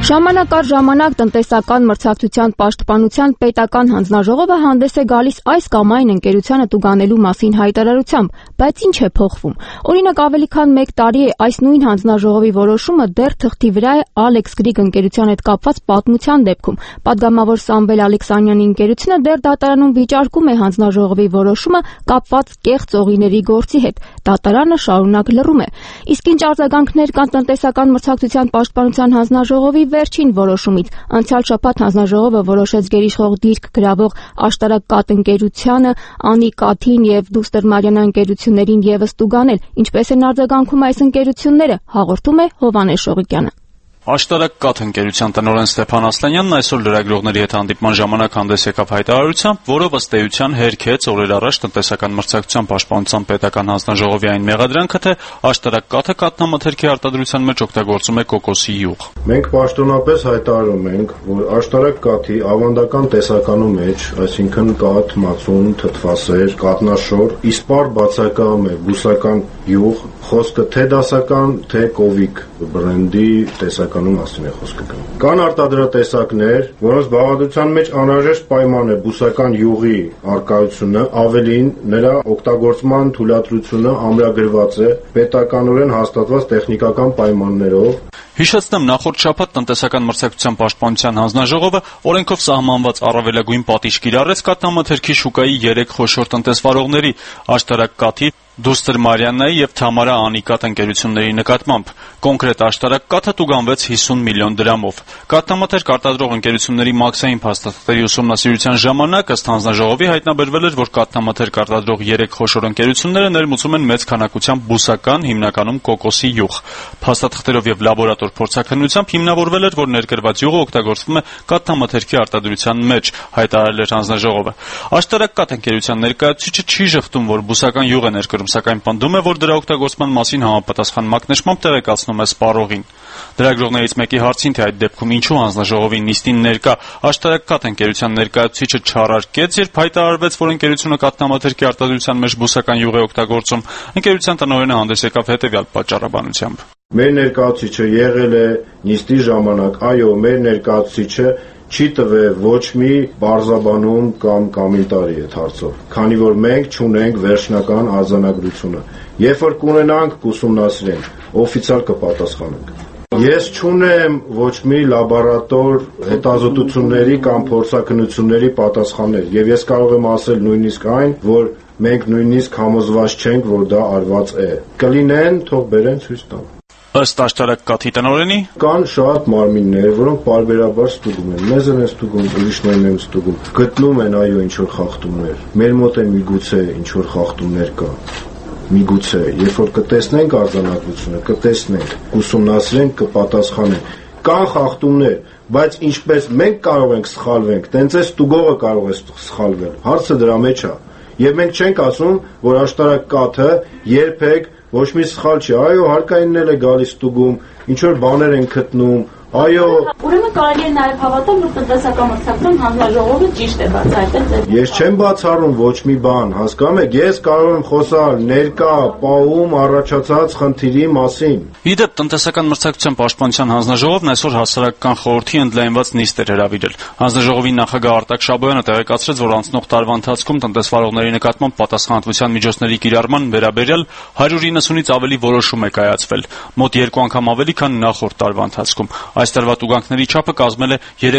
Ժամանակ առ ժամանակ տնտեսական մրցակցության պաշտպանության պետական հանձնաժողովը հանդես է գալիս այս կամ այն ընկերությանը տուգանելու մասին հայտարարությամբ, բայց ինչ է փոխվում։ Օրինակ ավելի քան 1 տարի է այս նույն հանձնաժողովի որոշումը դեռ թղթի վրա է Alex Greek ընկերության հետ կապված պատմության դեպքում։ Պատգամավոր Սամվել Ալեքսանյանի ընկերությունը դեռ դատարանում վիճարկում է հանձնաժողովի որոշումը կապված կեղծ օղիների գործի հետ։ Դատարանը շարունակ լռում է։ Իսկ ինչ արձագանքներ կան տնտեսական մրցակցության պաշտպանության հանձնաժողովի վերջին որոշումից։ Անցյալ շաբաթ հանձնաժողովը որոշեց գերիշխող դիրք գրավող Աշտարակ կաթ ընկերությանը, Անի Կաթին եւ Դուստր Մարիանա ընկերություններին եւս տուգանել։ Ինչպես են արձագանքում այս ընկերությունները, հաղորդում է Հովհաննես Շողիկյանը։ Աշտարակ կաթ ընկերության տնօրեն Ստեփան Ասլանյանն այսօր լրագրողների հետ հանդիպման ժամանակ հանդես եկավ հայտարարությամբ, որով ըստ էության հերքեց օրեր առաջ տնտեսական մրցակցության պաշտպանության պետական հանձնաժողովի այն մեղադրանքը, թե Աշտարակ կաթը կաթնամթերքի արտադրության մեջ օգտագործում է կոկոսի յուղ։ Մենք պաշտոնապես հայտարարում ենք, որ Աշտարակ կաթի ավանդական տեսականու մեջ, այսինքն կաթ, մածուն, թթվասեր, կատնաշոր, իսպար բացակայում է բուսական յուղ, խոսքը թե դասական, թե կովիկ բրենդի տեսականու մասին է խոսքը գնում։ Կան արտադրատեսակներ, որոնց բաղադրության մեջ անհրաժեշտ պայման է բուսական յուղի առկայությունը, ավելին նրա օգտագործման թույլատրությունը ամրագրված է պետականորեն հաստատված տեխնիկական պայմաններով։ Հիշեցնեմ, նախորդ շաբաթ տնտեսական մրցակցության պաշտպանության հանձնաժողովը օրենքով սահմանված առավելագույն պատիժ կիրառեց կաթնամթերքի շուկայի 3 խոշոր տնտեսվարողների՝ Աշտարակ կաթի, Դուստր Մարիաննայի եւ Թամարա Անիկատ ընկերությունների նկատմամբ։ Կոնկրետ Աշտարակ կաթը տուգանվեց 50 միլիոն դրամով։ Կաթնամթերք արտադրող ընկերությունների մաքսային փաստաթղթերի ուսումնասիրության ժամանակ ըստ հանձնաժողովի հայտնաբերվել էր, որ կաթնամթերք արտադրող 3 խոշոր ընկերությունները ներմուծում են մեծ քանակությամբ բուսական, հիմնականում կոկոսի յուղ։ Փաստաթղթերով եւ լաբորատոր փորձաքննությամբ հիմնավորվել էր, որ ներկրված յուղը օգտագործվում է կաթնամթերքի արտադրության մեջ, հայտարարել էր հանձնաժողովը։ Աշտարակ կաթ ընկերության ներկայացուցիչը չի շղթում, որ բուսական յուղ է ներկրում, սակայն պնդում է, որ դրա օգտագործման մասին համապատասխան մակնշմամբ տեղեկացնում է սպառողին։ Լրագրողներից մեկի հարցին, թե այդ դեպքում ինչու հանձնաժողովի նիստին ներկա Աշտարակ կաթ ընկերության ներկայացուցիչը չառարկեց, երբ հայտարարվեց, որ ընկերությունը կաթնամթերքի արտադրության մեջ բուսական յուղ է օգտագործում, ընկերության տնօրենը հանդես եկավ հետևյալ պատճառաբանությամբ։ Մեր ներկայացուցիչը եղել է նիստի ժամանակ, այո, մեր ներկայացուցիչը չի տվել ոչ մի բարձաբանում կամ կոմենտարի այդ հարցով, քանի որ մենք չունենք վերջնական արձանագրությունը։ Երբ որ կունենանք, կուսումնասիրենք, օֆիցիալ կպատասխանենք։ Ես չունեմ ոչ մի լաբորատոր հետազոտությունների կամ փորձաքննությունների պատասխաններ, եւ ես կարող եմ ասել նույնիսկ այն, որ մենք նույնիսկ համոզված չենք, որ դա արված է։ Կլինեն, թող բերեն ցույց տան։ Ըստ Աշտարակ կաթի տնօրենի կան շատ մարմիններ, որոնք պարբերաբար ստուգում են, մեզ են ստուգում, ուրիշներին են ստուգում, գտնում են այո ինչ որ խախտումներ։ Մեր մոտ է միգուցե ինչ որ խախտումներ կա։ Միգուցե, երբ որ կտեսնենք արձանագրությունը, կտեսնենք, կուսումնասիրենք, կպատասխանենք։ Կան խախտումներ, բայց ինչպես մենք կարող ենք սխալվենք, տենց է ստուգողը կարող է սխալվել։ Հարցը դրա մեջ է։ Եվ մենք չենք ասում, որ Աշտարակ կաթը երբեք ոչ մի սխալ չի, այո, հարկայինն է գալիս ստուգում, ինչ որ բաներ են գտնում, այո։ Ուրեմն կարելի է նաև հավատալ, որ տնտեսական մրցակցության հանձնաժողովը ճիշտ է բացահայտել։ Ես չեմ բացառում ոչ մի բան, հասկանում եք, ես կարող եմ խոսալ ներկա պահում առաջացած խնդիրի մասին։ Իդեպ տնտեսական մրցակցության պաշտպանության հանձնաժողովն այսօր հասարակական խորհրդի ընդլայնված նիստ էր հրավիրել։ Հանձնաժողովի նախագահ Արտակ Շաբոյանը տեղեկացրեց, որ անցնող տարվա ընթացքում տնտեսվարողների նկատմամբ պատասխանատվության միջոցների կիրառման վերաբերյալ 190-ից ավելի որոշում է կայացվել, մոտ 2 անգամ ավելի, քան նախորդ տարվա ընթացքում։ Այս տարվա տուգանքների չափը կազմել է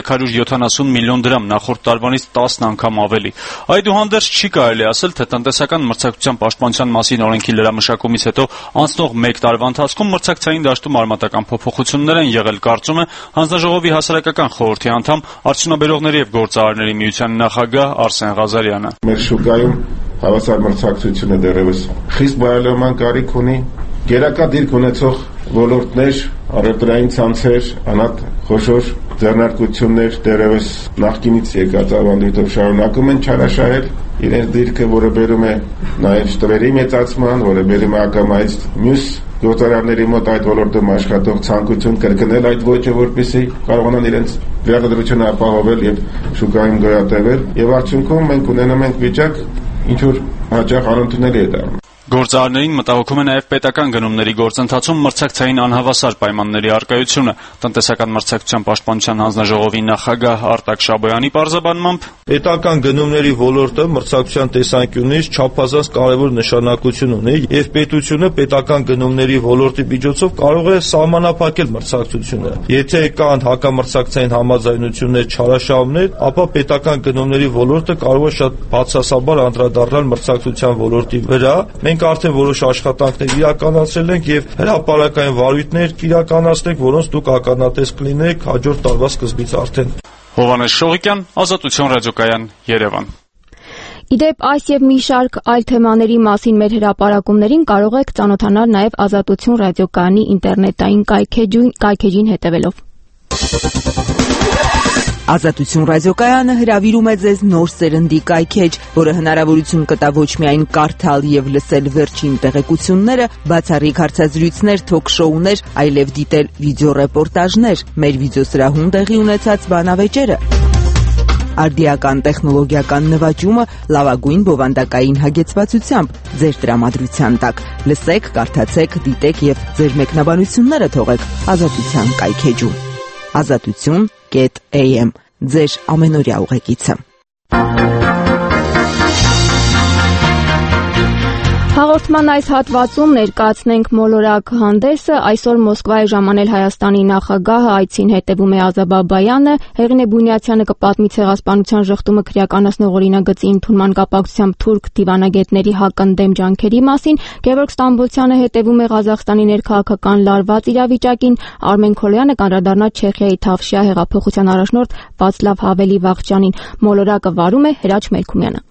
370 միլիոն դրամ, նախորդ տարվանից 10 անգամ ավելի։ Այդուհանդերձ չի կարելի ասել, թե տնտեսական մրցակցության պաշտպանության մասին օրենքի լրամշակումից հետո անցնող 1 տարվա ընթացքում մրցակցային դաշտում արմատական փոփոխություններ են եղել, կարծում է հանձնաժողովի հասարակական խորհրդի անդամ Արդյունաբերողների եւ գործարարների միության նախագահ Արսեն Ղազարյանը։ Մեր շուկայում հավասար մրցակցությունը դեռևս խիստ բարելավման կարիք ունի։ Գերակա դիրք ունեցող ոլորտներ, առևտրային ցանցեր, անհատ խոշոր ձեռնարկություններ դեռևս նախկինից եկած ավանդույթով շարունակում են չարաշահել իրենց դիրքը, որը բերում է նաև տվերի մեծացման, որը բերում է ակամայից մյուս գործարարների մոտ այդ ոլորտում աշխատող ցանկություն կրկնել այդ ոճը, որպեսզի կարողանան իրենց վերարտադրությունը ապահովել եւ շուկայում գոյատևել, եւ արդյունքում մենք ունենում ենք վիճակ, ինչ որ հաճախ անընդունելի է դառնում։ Գործարարներին մտահոգում է նաև պետական գնումների գործընթացում մրցակցային անհավասար պայմանների առկայությունը։ Տնտեսական մրցակցության պաշտպանության հանձնաժողովի նախագահ Արտակ Շաբոյանի պարզաբանմամբ պետական գնումների ոլորտը մրցակցության տեսանկյունից չափազանց կարևոր նշանակություն ունի եւ պետությունը պետական գնումների ոլորտի միջոցով կարող է սահմանափակել մրցակցությունը։ Եթե կան հակամրցակցային համաձայնություններ, չարաշահումներ, ապա պետական գնումների ոլորտը կարող է շատ բացասաբար անդրադառնալ մրցակցության ոլորտի վրա։ Մենք արդեն որոշ աշխատանքներ իրականացրել ենք եւ հրապարակային վարույթներ կիրականացնենք, որոնց դուք ականատես կլինեք հաջորդ տարվա սկզբից արդեն։ Հովհաննես Շողիկյան, Ազատություն ռադիոկայան, Երևան։ Իդեպ այս եւ մի շարք այլ թեմաների մասին մեր հրապարակումներին կարող եք ծանոթանալ նաեւ Ազատություն ռադիոկայանի ինտերնետային կայքեջին հետևելով։ Ազատություն ռադիոկայանը հրավիրում է ձեզ նոր սերնդի կայքեջ, որը հնարավորություն կտա ոչ միայն կարդալ եւ լսել վերջին տեղեկությունները, բացառիկ հարցազրույցներ, թոք-շոուներ, այլև դիտել վիդեոռեպորտաժներ, մեր վիդեոսրահում տեղի ունեցած բանավեճերը, արդիական տեխնոլոգիական նվաճումը լավագույն բովանդակային հագեցվածությամբ ձեր տրամադրության տակ։ Լսեք, կարդացեք, դիտեք եւ ձեր մեկնաբանությունները թողեք Ազատության կայքեջում։ Azatutun.am ձեր ամենօրյա ուղեկիցը։ Հաղորդման այս հատվածում ներկայացնենք մոլորակ հանդեսը։ Այսօր Մոսկվայի ժամանել Հայաստանի նախագահը, այցին հետևում է Ազաբաբայանը, Հեղինե Բունյացյանը կպատմի ցեղասպանության ժխտումը քրեականացնող օրինագծի ընդունման կապակցությամբ թուրք դիվանագետների հակընդդեմ ջանքերի մասին, Գևորգ Ստամբոլցյանը հետևում է Ղազախստանի ներքաղաքական լարված իրավիճակին, Արմեն Քոլյանը կանդրադառնա Չեխիայի Թավշյա հեղափոխության առաջնորդ Վացլավ Հավելի-Վաղճանին։ Մոլորակը վարում է Հրաչ Մելքումյանը։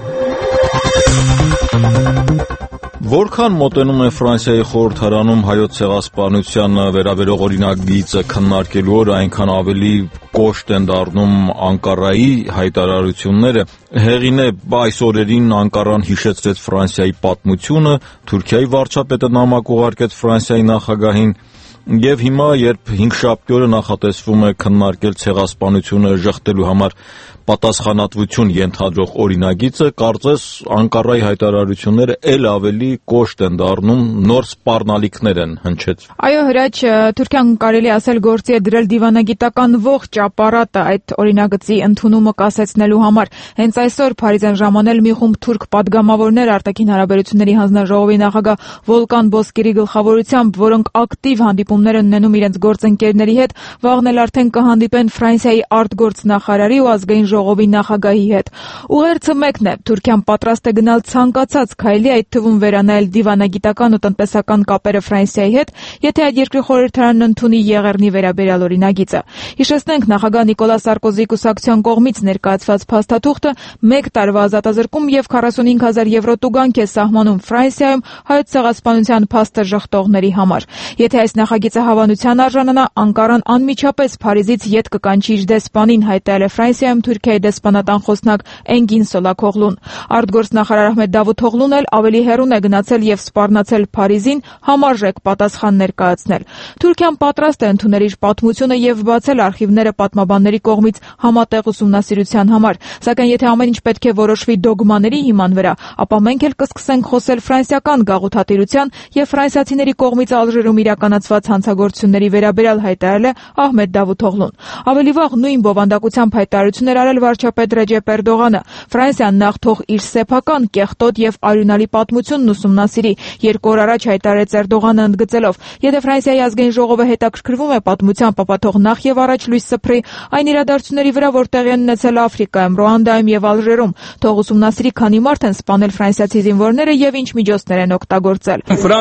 Որքան մոտենում է Ֆրանսիայի խորհրդարանում հայոց ցեղասպանությանը վերաբերող օրինագիծը քննարկելու օրը, այնքան ավելի կոշտ են դառնում Անկարայի հայտարարությունները։ Հեղինե, այս օրերին Անկարան հիշեցրեց Ֆրանսիայի պատմությունը, Թուրքիայի վարչապետը նամակ ուղարկեց Ֆրանսիայի նախագահին, եւ հիմա, երբ 5-շաբթի օրը նախատեսվում է քննարկել ցեղասպանությունը ժխտելու համար պատասխանատվություն ենթադրող օրինագիծը, կարծես Անկարայի հայտարարությունները ել ավելի կոշտ են դառնում, նոր սպառնալիքներ են հնչեց։ Այո, Հրաչ, Թուրքիան կարելի ասել գործի է դրել դիվանագիտական ողջ ապարատը այդ օրինագծի ընդունումը կասեցնելու համար։ Հենց այսօր Փարիզյան ժամանել մի խումբ թուրք падգամավորներ արտաքին հարաբերությունների հանձնաժողովի նախագահ Վոլկան Բոսկիրի գլխավորությամբ, որոնք ակտիվ հանդիպումներ են ունենում իրենց գործընկերների հետ, վաղն էլ արդեն կհանդիպեն Ֆրանսիայի արտգործնախարարի ու ազգային ժողովի նախագահի հետ։ Ուղերձը մեկն է. Թուրքիան պատրաստ է գնալ ցանկացած քայլի, այդ թվում վերանայել դիվանագիտական ու տնտեսական կապերը Ֆրանսիայի հետ, եթե այդ երկրի խորհրդարանն ընդունի Եղեռնի վերաբերյալ օրինագիծը։ Հիշեցնենք, նախագահ Նիկոլա Սարկոզիի կուսակցության կողմից ներկայացված փաստաթուղթը 1 տարվա ազատազրկում եւ 45,000 եվրո տուգանք է սահմանում Ֆրանսիայում հայոց ցեղասպանության փաստը ժխտողների համար։ Եթե այս նախագիծը հավանության արժանանա, Անկարան անմիջապես Փարիզից ետ կկանչի իր դեսպանին, հայտարարել է Ֆրանսիայում Թուրքիայի դեսպանատան խոսնակ Էնգին Սոլաքօղլուն։ Արտգործնախարար Ահմեդ Դավութօղլուն էլ ավելի հեռուն է գնացել եւ սպառնացել Փարիզին համարժեք պատասխան ներկայացնել։ Թուրքիան պատրաստ է ընդունել իր պատմությունը եւ բացել արխիվները պատմաբանների կողմից համատեղ ուսումնասիրության համար, սակայն եթե ամեն ինչ պետք է որոշվի դոգմաների հիման վրա, ապա մենք էլ կսկսենք խոսել ֆրանսիական գաղութատիրության եւ ֆրանսիացիների կողմից Ալժիրում իրականացված հանցագործությունների վերաբերյալ, հայտարարել է Ահմեդ Դավութօղլուն։ Ավելի վաղ նույն բովանդակությամբ հայտարարություն էր արել վարչապետ Ռեջեփ Էրդողանը։ Ֆրանսիան նախ թող իր սեփական, կեղտոտ եւ արյունալի պատմությունն ուսումնասիրի, 2 օր առաջ հայտարարեց Էրդողանը ընդգծելով. եթե Ֆրանսիայի ազգային ժողովը հետաքրքրվում է պատմությամբ, ապա թող նախ եւ առաջ լույս սփռի այն իրադարձությունների վրա, որ տեղի են ունեցել Աֆրիկայում, Ռուանդայում եւ Ալժիրում, թող ուսումնասիրի քանի մարդ են սպանել ֆրանսիացի զինվորները եւ ինչ միջոցներ են օգտագործել։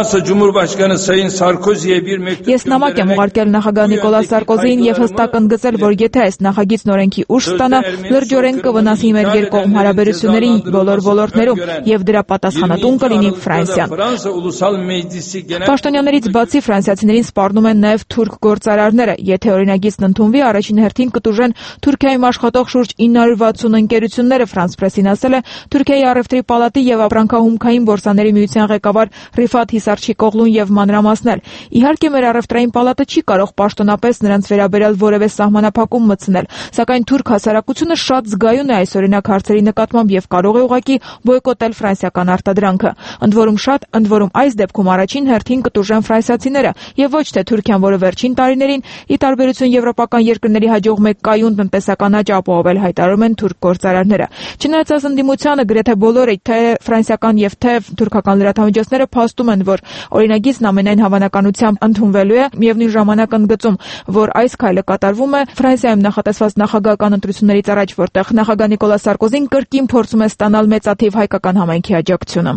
Ես նամակ եմ ուղարկել նախագահ Նիկոլա Սարկոզիին եւ հստակ ընդգծել, որ եթե այս նախագիծն օրենքի ուժ ստանա, լրջորեն կվնասի մեր երկկողմ հարաբերություններին բոլոր ոլորտներում եւ դրա պատասխանատուն կլինի Ֆրանսիան։ Պաշտոնյաներից բացի ֆրանսիացիներին սպառնում են նաեւ թուրք գործարարները։ Եթե օրինագիծն ընդունվի, առաջին հերթին կտուժեն Թուրքիայում աշխատող շուրջ 960 ընկերությունները, Ֆրանս Պրեսին ասել է Թուրքիայի առևտրի պալատի եւ ապրանքահումքային բորսաների միության ղեկավար Ռիֆաթ Հիսարչիկօղլուն եւ մանրամասնել։ Իհարկե մեր առևտրային պալատը չի կարող պաշտոնապես նրանց վերաբերյալ որևէ սահմանափակում մտցնել, սակայն թուրք հասարակությունը շատ զգայուն է այս օրինակ հարցերի նկատմամբ եւ կարող է ուղղակի բոյկոտել ֆրանսիական արտադրանքը։ Ընդ որում այս դեպքում առաջին հերթին կտուժեն ֆրանսիացիները եւ ոչ թե Թուրքիան, որը վերջին տարիներին ի տարբերություն եվրոպական երկրների հաջողում է կայուն տնտեսական աճ ապահովել, հայտարարում են թուրք գործարարները։ Չնայած այս ընդդիմությանը գրեթե բոլորը, թե ֆրանսիական եւ թե թուրքական լրատվամիջոցները փաստում են, որ օրինագիծն ամենայն հավանականությամբ ընդունվելու է, միևնույն ժամանակ ընդգծում, որ այս քայլը կատարվում է Ֆրանսիայում նախատեսված նախագահական ընտրություններից առաջ, որտեղ նախագահ Նիկոլա Սարկոզին կրկին փորձում է ստանալ մեծաթիվ հայկական համայնքի աջակցությունը։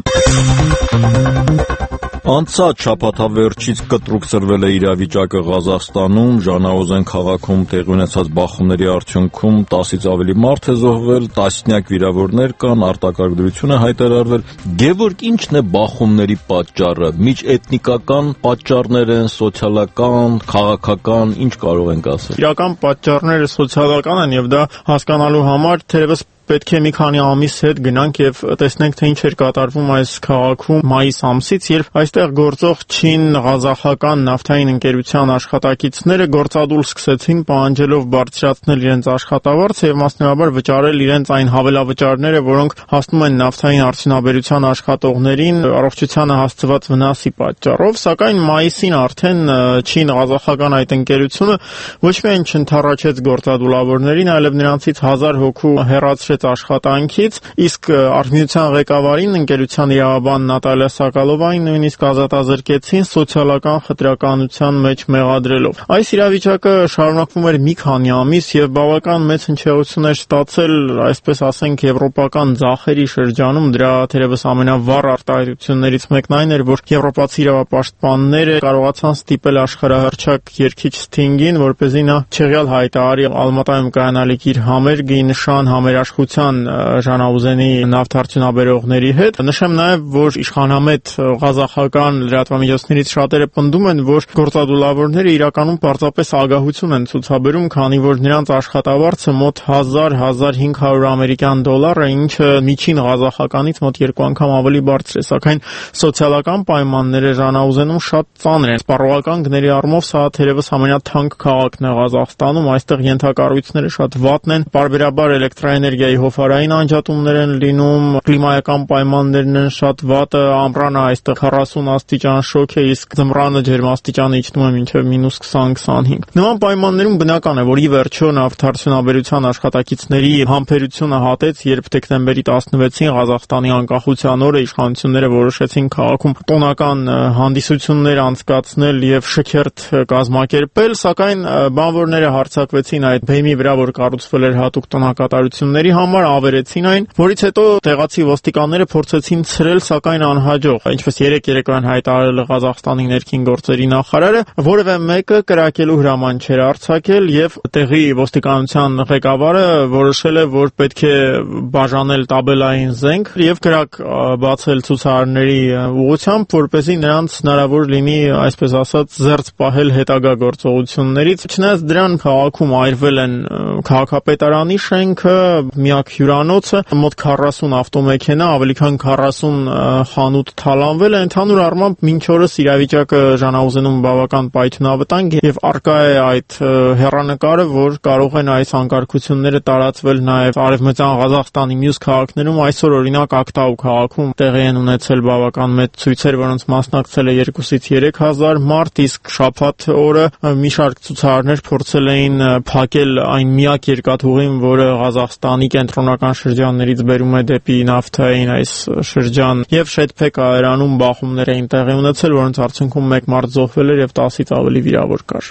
Անցած շաբաթավերջից կտրուկ ծրվել է իրավիճակը Ղազախստանում, Ժանաոզեն քաղաքում տեղի ունեցած բախումների արդյունքում 10-ից ավելի մարդ է զոհվել, տասնյակ վիրավորներ կան, արտակարգ դրություն է հայտարարվել։ Գևորգ, ինչն է բախումների պատճառը։ Միջէթնիկական պատճառներ են, սոցիալական, քաղաքական, ինչ կարող ենք ասել։ Իրական պատճառները սոցիալական են եւ դա հասկանալու համար թերևս պետք է մի քանի ամիս հետ գնանք եւ տեսնենք, թե ինչ էր կատարվում այս քաղաքում մայիս ամսից, երբ այստեղ գործող չին-ղազախական նավթային ընկերության աշխատակիցները գործադուլ սկսեցին պահանջելով բարձրացնել իրենց աշխատավարձը եւ մասնավորաբար վճարել իրենց այն հավելավճարները, որոնք հասնում են նավթային արդյունաբերության աշխատողներին առողջությանը հասցված վնասի պատճառով, սակայն մայիսին արդեն չին-ղազախական այդ ընկերությունը ոչ միայն չընդառաջեց գործադուլավորներին, այլև նրանցից 1000 հոգու հեռացրեց աշխատանքից, իսկ արհմիության ղեկավարին, ընկերության իրավաբան Նատալիա Սակալովային նույնիսկ ազատազրկեցին սոցիալական խտրականության մեջ մեղադրելով։ Այս իրավիճակը շարունակվում էր մի քանի ամիս եւ բավական մեծ հնչեղություն էր ստացել, այսպես ասենք, եվրոպական ձախերի շրջանում։ Դրա թերևս ամենավառ արտահայտություններից մեկն այն էր, որ եվրոպացի իրավապաշտպանները կարողացան ստիպել աշխարհահռչակ երգիչ Սթինգին, որպեսզի նա չեղյալ հայտարարի Ալմատայում կայանալիք իր համերգի նշան համերաշխության Ժանաուզենի նավթարդյունաբերողների հետ։ Նշեմ նաև, որ իշխանամետ ղազախական լրատվամիջոցներից շատերը պնդում են, որ գործադուլավորները իրականում պարզապես ագահություն են ցուցաբերում, քանի որ նրանց աշխատավարձը մոտ 1000-1500 ամերիկյան դոլար է, ինչը միջին ղազախականից մոտ 2 անգամ ավելի բարձր է, սակայն սոցիալական պայմանները Ժանաուզենում շատ ծանր են։ Սպառողական գների առումով սա թերևս ամենաթանկ քաղաքն է Ղազախստանում, այստեղ ենթակառույցները շատ վատն են, պարբերաբար էլեկտրաէներգիայի հովհարային անջատումներ են լինում, կլիմայական պայմաններն են շատ վատը, ամռանը այստեղ 40 աստիճան շոգ է, իսկ ձմռանը ջերմաստիճանը իջնում է մինչև -20-25։ Նման պայմաններում բնական է, որ ի վերջո նավթարդյունաբերության աշխատակիցների համբերությունը հատեց, երբ դեկտեմբերի 16-ին Ղազախստանի անկախության օրը իշխանությունները որոշեցին քաղաքում տոնական հանդիսություններ անցկացնել եւ շքերթ կազմակերպել, սակայն բանվորները հարձակվեցին այդ բեմի վրա, որ կառուցվել էր հատուկ տոնակատարությունների համար, ավերեցին այն, որից հետո տեղացի ոստիկանները փորձեցին ցրել, սակայն անհաջող։ Ինչպես երեկոյան հայտարարել է Ղազախստանի ներքին գործերի նախարարը, որևէ մեկը կրակելու հրաման չէր արձակել եւ տեղի ոստիկանության ղեկավարը որոշել է, որ պետք է բաժանել տաբելային զենք եւ կրակ բացել ցուցարարների ուղղությամբ, որպեսզի նրանց հնարավոր լինի, այսպես ասած, զերծ պահել հետագա գործողություններից։ Չնայած դրան քաղաքում այրվել են քաղաքապետարանի շենքը, միակ հյուրանոցը, մոտ 40 ավտոմեքենա, ավելի քան 40 խանութ թալանվել է։ Ընդհանուր առմամբ մինչ օրս իրավիճակը Ժանաուզենում բավական պայթյունավտանգ եւ արկա է այդ հեռանկարը, որ կարող են այս անկարգությունները տարածվել նաեւ արևմտյան Ղազախստանի մյուս քաղաքներում։ Այսօր օրինակ Ակտաու քաղաքում տեղի են ունեցել բավական մեծ ցույցեր, որոնց մասնակցել է 2-ից 3000 մարդ, իսկ շաբաթ օրը մի շարք ցուցարարներ փորձել էին փակել այն միակ երկաթուղին, որը Ղազախստանի կենտրոնական շրջաններից բերում է դեպի նավթային այս շրջան, եւ Շեդփեք այրանում բախումներ էին տեղի ունեցել, որոնց արդյունքում 1 մարդ զոհվել էր եւ 10-ից ավելի վիրավոր կար։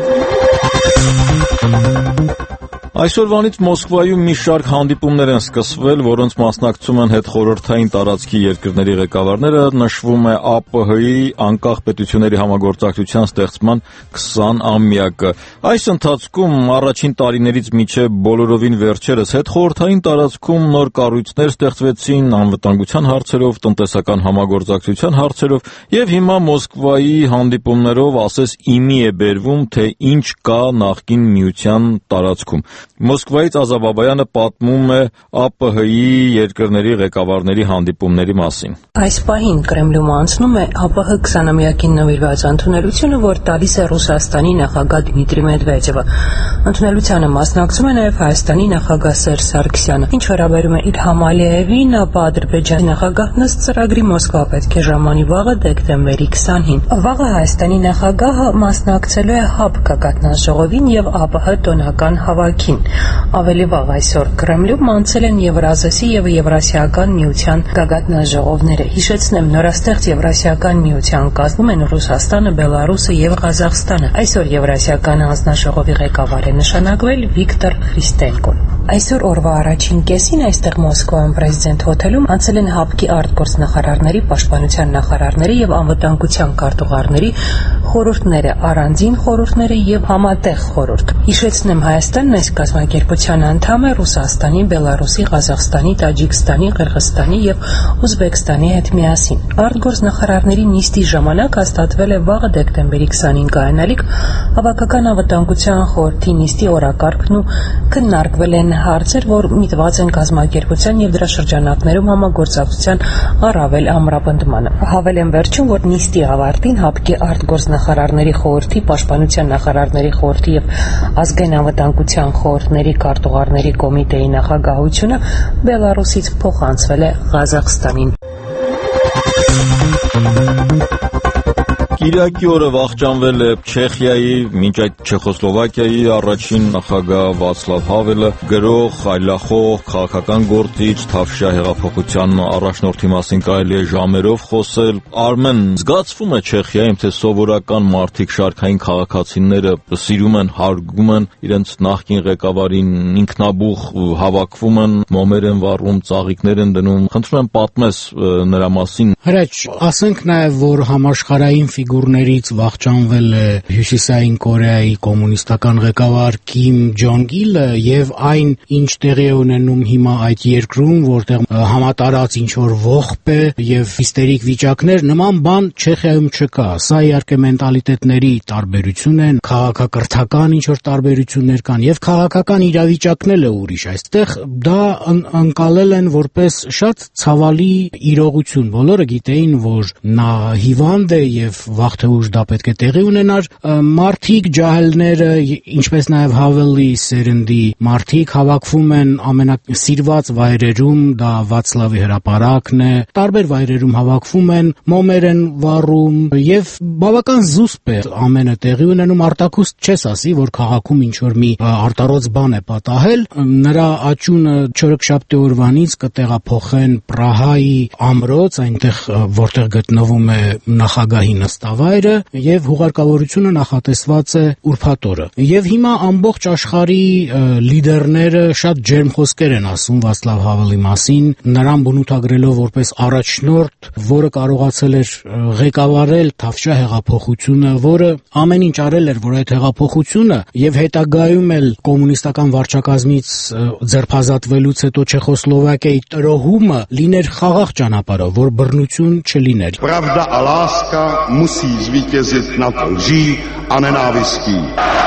Այսօրվանից Մոսկվայում մի շարք հանդիպումներ են սկսվել, որոնց մասնակցում են հետխորհրդային տարածքի երկրների ղեկավարները, նշվում է ԱՊՀ-ի անկախ պետությունների համագործակցության ստեղծման 20-ամյակը։ Այս ընթացքում առաջին տարիներից մինչև բոլորովին վերջերս հետխորհրդային տարածքում նոր կառույցներ ստեղծվեցին անվտանգության հարցերով, տնտեսական համագործակցության հարցերով եւ հիմա Մոսկվայի հանդիպումներով ասես իմի է բերվում, թե ինչ կա նախկին միության տարածքում։ Մոսկվայից Ազաբաբայանը պատմում է ԱՊՀ-ի երկրների ղեկավարների հանդիպումների մասին։ Այս պահին Կրեմլում անցնում է ԱՊՀ 20-ամյակին նվիրված ընդունելությունը, որ տալիս է Ռուսաստանի նախագահ Դմիտրի Մեդվեդևը։ Ընդունելությանը մասնակցում է նաև Հայաստանի նախագահ Սերժ Սարգսյանը։ Ինչ վերաբերում է Իլհամ Ալիևին, ապա Ադրբեջանի նախագահն ըստ ծրագրի Մոսկվա պետք է ժամանի վաղը դեկտեմբերի 20-ին։ Վաղը Հայաստանի նախագահը մասնակցելու է ՀԱԲ գագաթնաժողովին եւ ԱՊՀ տոնական հավաքին։ Ավելի վաղ այսօր Կրեմլում անցել են Եվրազեսի եւ Եվրասիական միության գագաթնաժողովները։ Հիշեցնեմ, նորաստեղծ Եվրասիական միության կազմում են Ռուսաստանը, Բելարուսը եւ Ղազախստանը։ Այսօր Եվրասիական հանձնաժողովի ղեկավար է նշանակվել Վիկտոր Խրիստենկոն։ Այսօր օրվա առաջին կեսին այստեղ Մոսկվայում պրեզիդենտ հոթելում անցել են ՀԱԲ-ի արտգործնախարարների, պաշտպանության նախարարների եւ անվտանգության քարտուղարների խորհուրդները, առանձին խորհուրդները եւ համատեղ խորհուրդ։ Հիշեցնեմ, Հայաստանն այս կազմակերպության անդամ է Ռուսաստանի, Բելարուսի, Ղազախստանի, Տաջիկստանի, Ղրղստանի եւ Ուզբեկստանի հետ միասին։ Արտգործնախարարների նիստի ժամանակ հաստատվել է վաղը դեկտեմբերի 20-ին կայանալիք Հավաքական անվտանգության խորհրդի նիստի օրակարգն ու քննարկվել են հարցեր, որ միտված են կազմակերպության եւ դրա շրջանակներում համագործակցության առավել ամրապնդմանը։ Հավելեմ վերջում, որ նիստի ավարտին ՀԱԲ-ի արտգործնախարարների խորհրդի, պաշտպանության նախարարների խորհրդի եւ ազգային անվտանգության խորհուրդների քարտուղարների կոմիտեի նախագահությունը Բելարուսից փոխանցվել է Ղազախստանին։ Կիրակի օրը վախճանվել է Չեխիայի, մինչ այդ Չեխոսլովակիայի առաջին նախագահ Վացլավ Հավելը, գրող, այլախոհ, քաղաքական գործիչ, Թավշյա հեղափոխության առաջնորդի մասին կարելի է ժամերով խոսել։ Արմեն, զգացվում է Չեխիայում, թե սովորական մարդիկ, շարքային քաղաքացիները սիրում են, հարգում են իրենց նախկին ղեկավարին, ինքնաբուխ հավաքվում են, մոմեր են վառում, ծաղիկներ են դնում։ Խնդրում եմ պատմես նրա մասին։ Հրաչ, ասենք նաև, որ համաշխարհային ֆիգուրներից վախճանվել է Հյուսիսային Կորեայի կոմունիստական ղեկավար Կիմ Ջոնգ Իլը եւ այն, ինչ տեղի է ունենում հիմա այդ երկրում, որտեղ համատարած ինչ-որ ողբ է եւ հիստերիկ վիճակներ, նման բան Չեխիայում չկա։ Սա իհարկե մենտալիտետների տարբերություն է, քաղաքակրթական ինչ-որ տարբերություններ կան եւ քաղաքական իրավիճակն էլ է ուրիշ։ Այստեղ դա ընկալել են որպես շատ ցավալի իրողություն։ Բոլորը գիտեին, որ նա հիվանդ է եւ վաղ թե ուշ դա պետք է տեղի ունենար։ Մարդիկ, ջահելները, ինչպես նաեւ Հավելի սերնդի մարդիկ հավաքվում են ամենասիրված վայրերում, դա Վացլավի հրապարակն է, տարբեր վայրերում հավաքվում են, մոմեր են վառում եւ բավական զուսպ է ամենը տեղի ունենում։ Արտակուստ չես ասի, որ քաղաքում ինչ որ մի արտարոց բան է պատահել։ Նրա աճյունը չորեքշաբթի օրվանից կտեղափոխեն Պրահայի ամրոց, այնտեղ որտեղ գտնվում է նախագահի նստավայրը եւ հուղարկավորությունը նախատեսված է ուրբաթ օրը։ Եվ հիմա ամբողջ աշխարհի լիդերները շատ ջերմ խոսքեր են ասում Վացլավ Հավելի մասին, նրան բնութագրելով որպես առաջնորդ, որը կարողացել էր ղեկավարել Թավշյա հեղափոխությունը, որը ամեն ինչ արել էր, որ այդ հեղափոխությունը եւ հետագայում էլ կոմունիստական վարչակազմից ձերբազատվելուց հետո Չեխոսլովակիայի տրոհումը լիներ խաղաղ ճանապարհով, որ բռնություն չլիներ։ Pravda a láska musí zvítězit nad lží a nenávistí.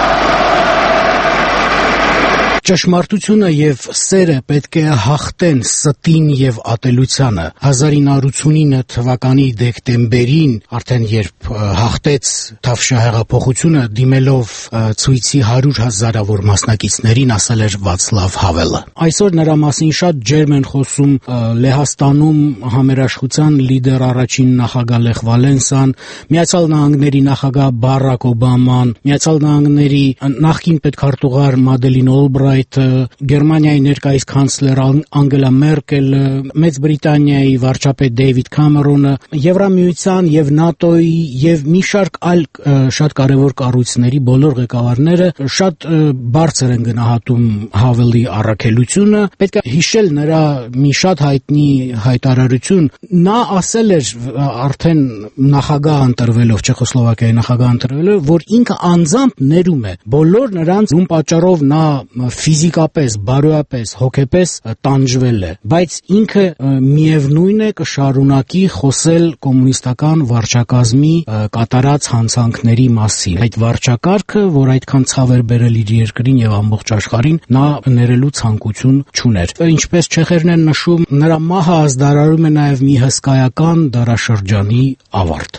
Ճշմարտությունը եւ սերը պետք է հաղթեն ստին եւ ատելությանը։ 1989 թվականի դեկտեմբերին, արդեն երբ հաղթեց Թավշյա հեղափոխությունը, դիմելով ցույցի 100,000-ավոր մասնակիցներին, ասել էր Վացլավ Հավելը։ Այսօր նրա մասին շատ ջերմ են խոսում Լեհաստանում համերաշխության լիդեր առաջին նախագահ Լեխ Վալենսան, Միացյալ Նահանգների նախագահ Բարակ Օբաման, Միացյալ Նահանգների նախկին պետքարտուղար Մադելին Օլբրայթ, Գերմանիայի ներկայիս կանցլեր Անգելա Մերկելը, Մեծ Բրիտանիայի վարչապետ Դեյվիդ Քամերոնը, Եվրամիության եւ ՆԱՏՕ-ի եւ մի շարք այլ շատ կարեւոր կառույցների բոլոր ղեկավարները շատ բարձր են գնահատում Հավելի առաքելությունը։ Պետք է հիշել նրա մի շատ հայտնի հայտարարություն։ Նա ասել էր արդեն նախագահ ընտրվելով, Չեխոսլովակիայի նախագահ ընտրվելով, որ ինքը անձամբ ներում է բոլոր նրանց, ում պատճառով նա ֆիզիկապես, բարոյապես, հոգեպես տանջվել է, բայց ինքը միևնույն է կշարունակի խոսել կոմունիստական վարչակազմի կատարած հանցանքների մասին։ Այդ վարչակարգը, որ այդքան ցավ էր բերել իր երկրին եւ ամբողջ աշխարհին, նա ներելու ցանկություն չուներ։ Ինչպես չեխերն են նշում, նրա մահը ազդարարում է նաեւ մի հսկայական դարաշրջանի ավարտ։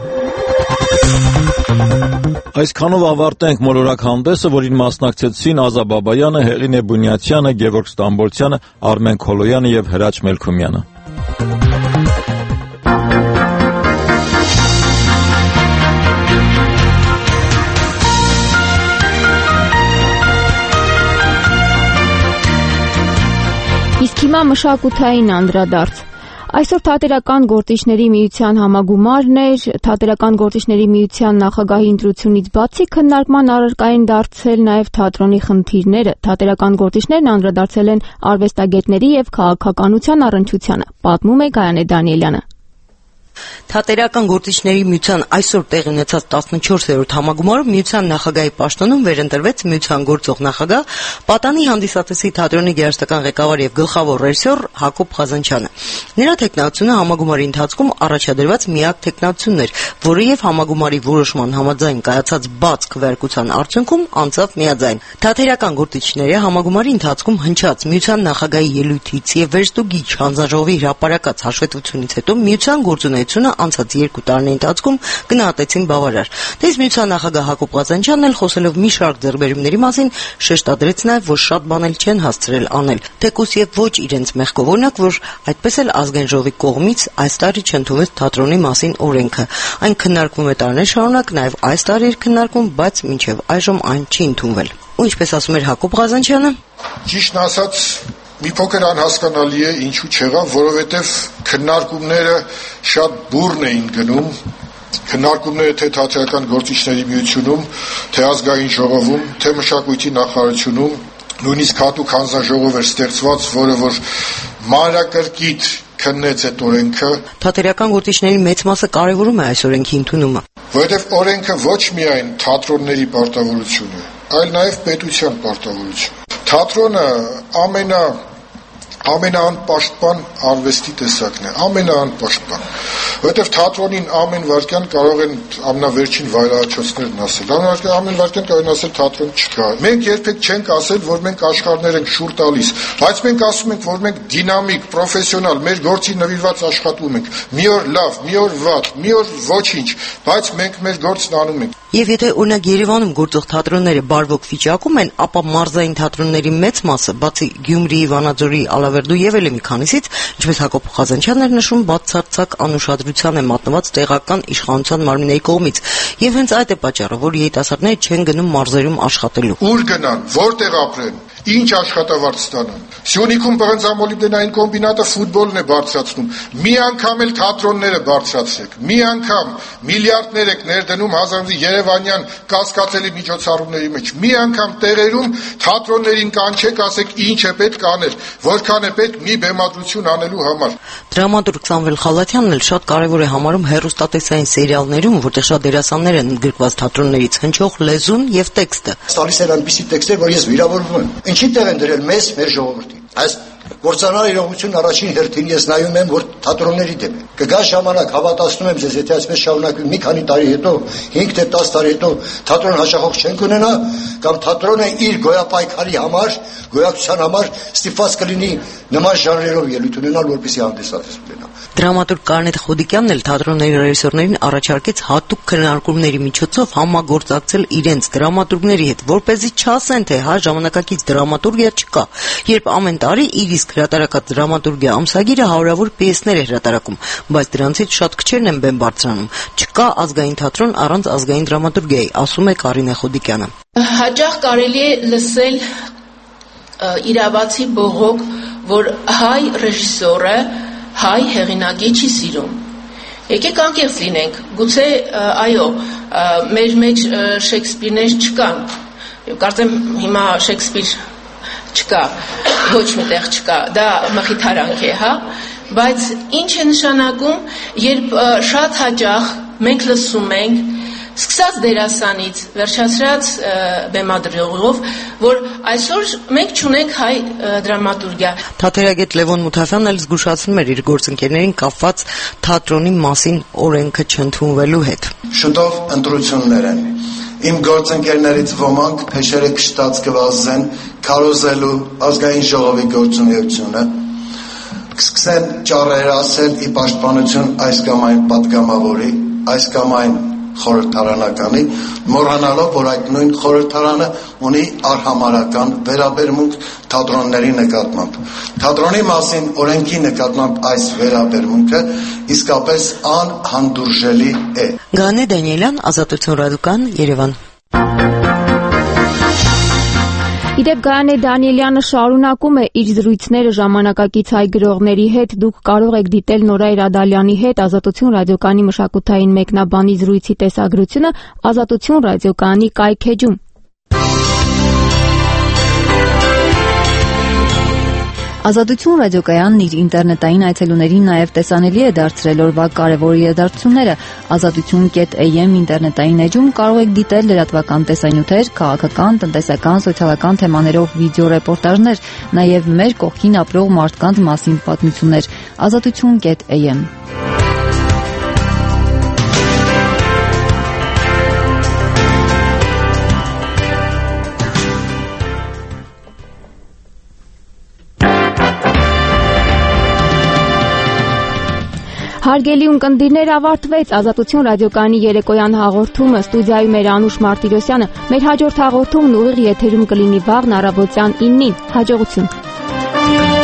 Այսքանով ավարտենք մոլորակ հանդեսը, որին մասնակցեցին Ազա Բաբայանը, Հեղինե Բունյացյանը, Գևորգ Ստամբոլցյանը, Արմեն Քոլոյանը եւ Հրաչ Մելքումյանը։ Իսկ հիմա մշակութային անդրադարձ։ Այսօր Թատերական գործիչների միության համագումարն էր, Թատերական գործիչների միության նախագահի ընտրությունից բացի քննարկման առարկային դարձել նաև թատրոնի խնդիրները։ Թատերական գործիչներն անդրադարձել են արվեստագետների եւ քաղաքականության առնչությանը, պատմում է Գայանե Դանիելյանը։ Թատերական գործիչների միության այսօր տեղի ունեցած 14-րդ համագումարում միության նախագահի պաշտոնում վերընտրվեց միության գործող նախագահ, պատանի հանդիսատեսի թատրոնի գեղարվեստական ղեկավար եւ գլխավոր ռեժիսոր Հակոբ Ղազանչյանը։ Նրա թեկնածությունը համագումարի ընթացքում առաջադրված միակ թեկնածությունն էր, որը եւ համագումարի որոշման համաձայն կայացած բաց քվեարկության արդյունքում անցավ միաձայն։ Թատերական գործիչները համագումարի ընթացքում հնչած միության նախագահի ելույթից եւ վերստուգիչ հանձնաժողովի հրապարակած հաշվետվությունից հետո միության գործունեությունը անցած 2 տարիների ընթացքում գնահատեցին բավարար։ Դες միության նախագահ Հակոբ Ղազանչյանն էլ խոսելով մի շարք ձեռքբերումների մասին շեշտադրեց նաև, որ շատ բաներ չեն հասցրել անել, թեկուզ եւ ոչ իրենց մեղքով, օրինակ, որ այդպես էլ ազգային ժողովի կողմից այս տարի չընդունվեց թատրոնի մասին օրենքը։ Այն քննարկվում է տարիներ շարունակ, նաև այս տարի էր քննարկվում, բայց մինչև այժմ այն չի ընդունվել։ Ու ինչպես ասում էր Հակոբ Ղազանչյանը, ճիշտն ասած մի փոքր անհասկանալի է ինչու չեղավ, որովհետև քննարկումները շատ բուռն էին գնում, քննարկումները թե Թատերական գործիչների միությունում, թե ազգային ժողովում, թե մշակույթի նախարարությունում, նույնիսկ հատուկ հանձնաժողով էր ստեղծված, որը որ մանրակրկիտ քննեց այդ օրենքը։ Թատերական գործիչների մեծ մասը կարևորում է այս օրենքի ընդունումը, որովհետև օրենքը ոչ միայն թատրոնների պարտավորություն է, այլ նաև պետության պարտավորություն։ Թատրոնը ամենաանպաշտպան արվեստի տեսակն է, ամենաանպաշտպան, որովհետև թատրոնին ամեն վայրկյան կարող են ամենավերջին վայրահաչոցներն ասել, ամեն վայրկյան կարող են ասել թատրոն չկա։ Մենք երբեք չենք ասել, որ մենք աշխարհներ ենք շուռ տալիս, բայց մենք ասում ենք, որ մենք դինամիկ, պրոֆեսիոնալ, մեր գործի նվիրված աշխատում ենք, մի օր լավ, մի օր վատ, մի օր ոչինչ, բայց մենք մեր գործն անում ենք։ Եվ եթե օրինակ Երևանում գործող թատրոնները բարվոք վիճակում են, ապա մարզային թատրոնների մեծ մասը, բացի Գյումրիի, Վանաձորի, Ալավերդու եւ այլ մի քանիսից, ինչպես Հակոբ Ղազանչյանն էր նշում, բացարձակ անուշադրության է մատնված տեղական իշխանության մարմինների կողմից, եւ հենց այդ է պատճառը, որ երիտասարդները չեն գնում մարզերում աշխատելու։ Ուր գնան, որտեղ ապրեն, ինչ աշխատավարձ ստանան։ Սյունիքում բրոնզամոլիբդենային կոմբինատը ֆուտբոլն է բարձրացնում։ Մի անգամ էլ թատրոնները բարձրացրեք։ Մի անգամ միլիարդներ եք ներդնում Երևանյան կասկածելի միջոցառումների մեջ։ Մի անգամ տեղերում թատրոններին կանչեք, ասեք ինչ է պետք անել, որքան է պետք մի բեմադրություն անելու համար։ Դրամատուրգ Սամվել Խալաթյանն էլ շատ կարևոր է համարում հեռուստատեսային սերիալներում, որտեղ շատ դերասաններ են ընդգրկված թատրոններից, հնչող լեզուն եւ տեքստը։ Ստալիս էր այնպիսի տեքստեր, որ ես վիրավորվում եմ։ Ինչի տեղ են դրել մեզ, մեր ժողովրդին։ Այս գործանալ իրողություն առաջին հերթին ես նայում եմ, որ թատրոնների դեմ է։ Կգա ժամանակ, հավատացնում եմ ձեզ, եթե այսպես շարունակվի մի քանի տարի հետո, 5 թե 10 տարի հետո թատրոն հաճախող չենք ունենա, կամ թատրոնը իր գոյապայքարի համար, գոյակցության համար ստիպված կլինի նման ժանրերով ելույթ ունենալ, որպեսզի հանդիսատես ունենա։ Դրամատուրգ Կարնետ Խոդիկյանն էլ թատրոնների ռեժիսորներին առաջարկեց հատուկ քննարկումների միջոցով համագործակցել իրենց դրամատուրգների հետ, որպեսզի չասեն, թե հա ժամանակակից դրամատուրգիա չկա, երբ ամեն տարի իր իսկ հրատարակած դրամատուրգիա ամսագիրը հարյուրավոր պիեսներ է հրատարակում, բայց դրանցից շատ քչերն են բեմ բարձրանում։ Չկա ազգային թատրոն առանց ազգային դրամատուրգիայի, ասում է Կարինե Խոդիկյանը։ Հաճախ կարելի է լսել իրավացի բողոք, որ հայ ռեժիսորը հայ հեղինակի չի սիրում։ Եկեք անկեղծ լինենք, գուցե այո, մեր մեջ Շեքսպիրներ չկան։ Կարծեմ հիմա Շեքսպիր չկա, ոչ միտեղ չկա, դա մխիթարանք է, հա, բայց ինչ է նշանակում, երբ շատ հաճախ մենք լսում ենք Սկսած դերասանից, վերջացրած բեմադրողով, որ այսօր մենք չունենք հայ դրամատուրգիա։ Թատերագետ Լևոն Մութաֆյանն էլ զգուշացնում էր իր գործընկերներին կապված թատրոնի մասին օրենքը չընդունվելու հետ։ Շուտով ընտրություններ են։ Իմ գործընկերներից ոմանք փեշերը կշտած կվազեն քարոզելու ազգային ժողովի գործունեությունը, կսկսեն ճառեր ասել ի պաշտպանություն այս կամ այն պատգամավորի, այս կամ այն խորհրդարանականի, մոռանալով, որ այդ նույն խորհրդարանը ունի արհամարական վերաբերմունք թատրոնների նկատմամբ։ Թատրոնի մասին օրենքի նկատմամբ այս վերաբերմունքը իսկապես անհանդուրժելի է։ Գանե Դանիելյան, Ազատություն ռադիոկան, Երևան։ Իդեպ Գայանե Դանիելյանը շարունակում է իր զրույցները ժամանակակից հայ գրողների հետ։ Դուք կարող եք դիտել Նորայր Ադալյանի հետ Ազատություն ռադիոկանի մշակութային մեկնաբանի զրույցի տեսագրությունը Ազատություն ռադիոկանի կայքեջում։ Ազատություն ռադիոկայանն իր ինտերնետային այցելուներին նաև տեսանելի է դարձրել օրվա կարևոր իրադարձությունները։ Ազատություն.am ինտերնետային էջում կարող եք դիտել լրատվական տեսանյութեր, քաղաքական, տնտեսական, սոցիալական թեմաներով վիդեոռեպորտաժներ, նաև մեր կողքին ապրող մարդկանց մասին պատմություններ։ Ազատություն.am Հարգելի ունկնդիրներ, ավարտվեց Ազատություն ռադիոկայանի երեկոյան հաղորդումը, ստուդիայում էր Անուշ Մարտիրոսյանը։ Մեր հաջորդ հաղորդումն ուղիղ եթերում կլինի վաղն առավոտյան 9-ին։ Հաջողություն։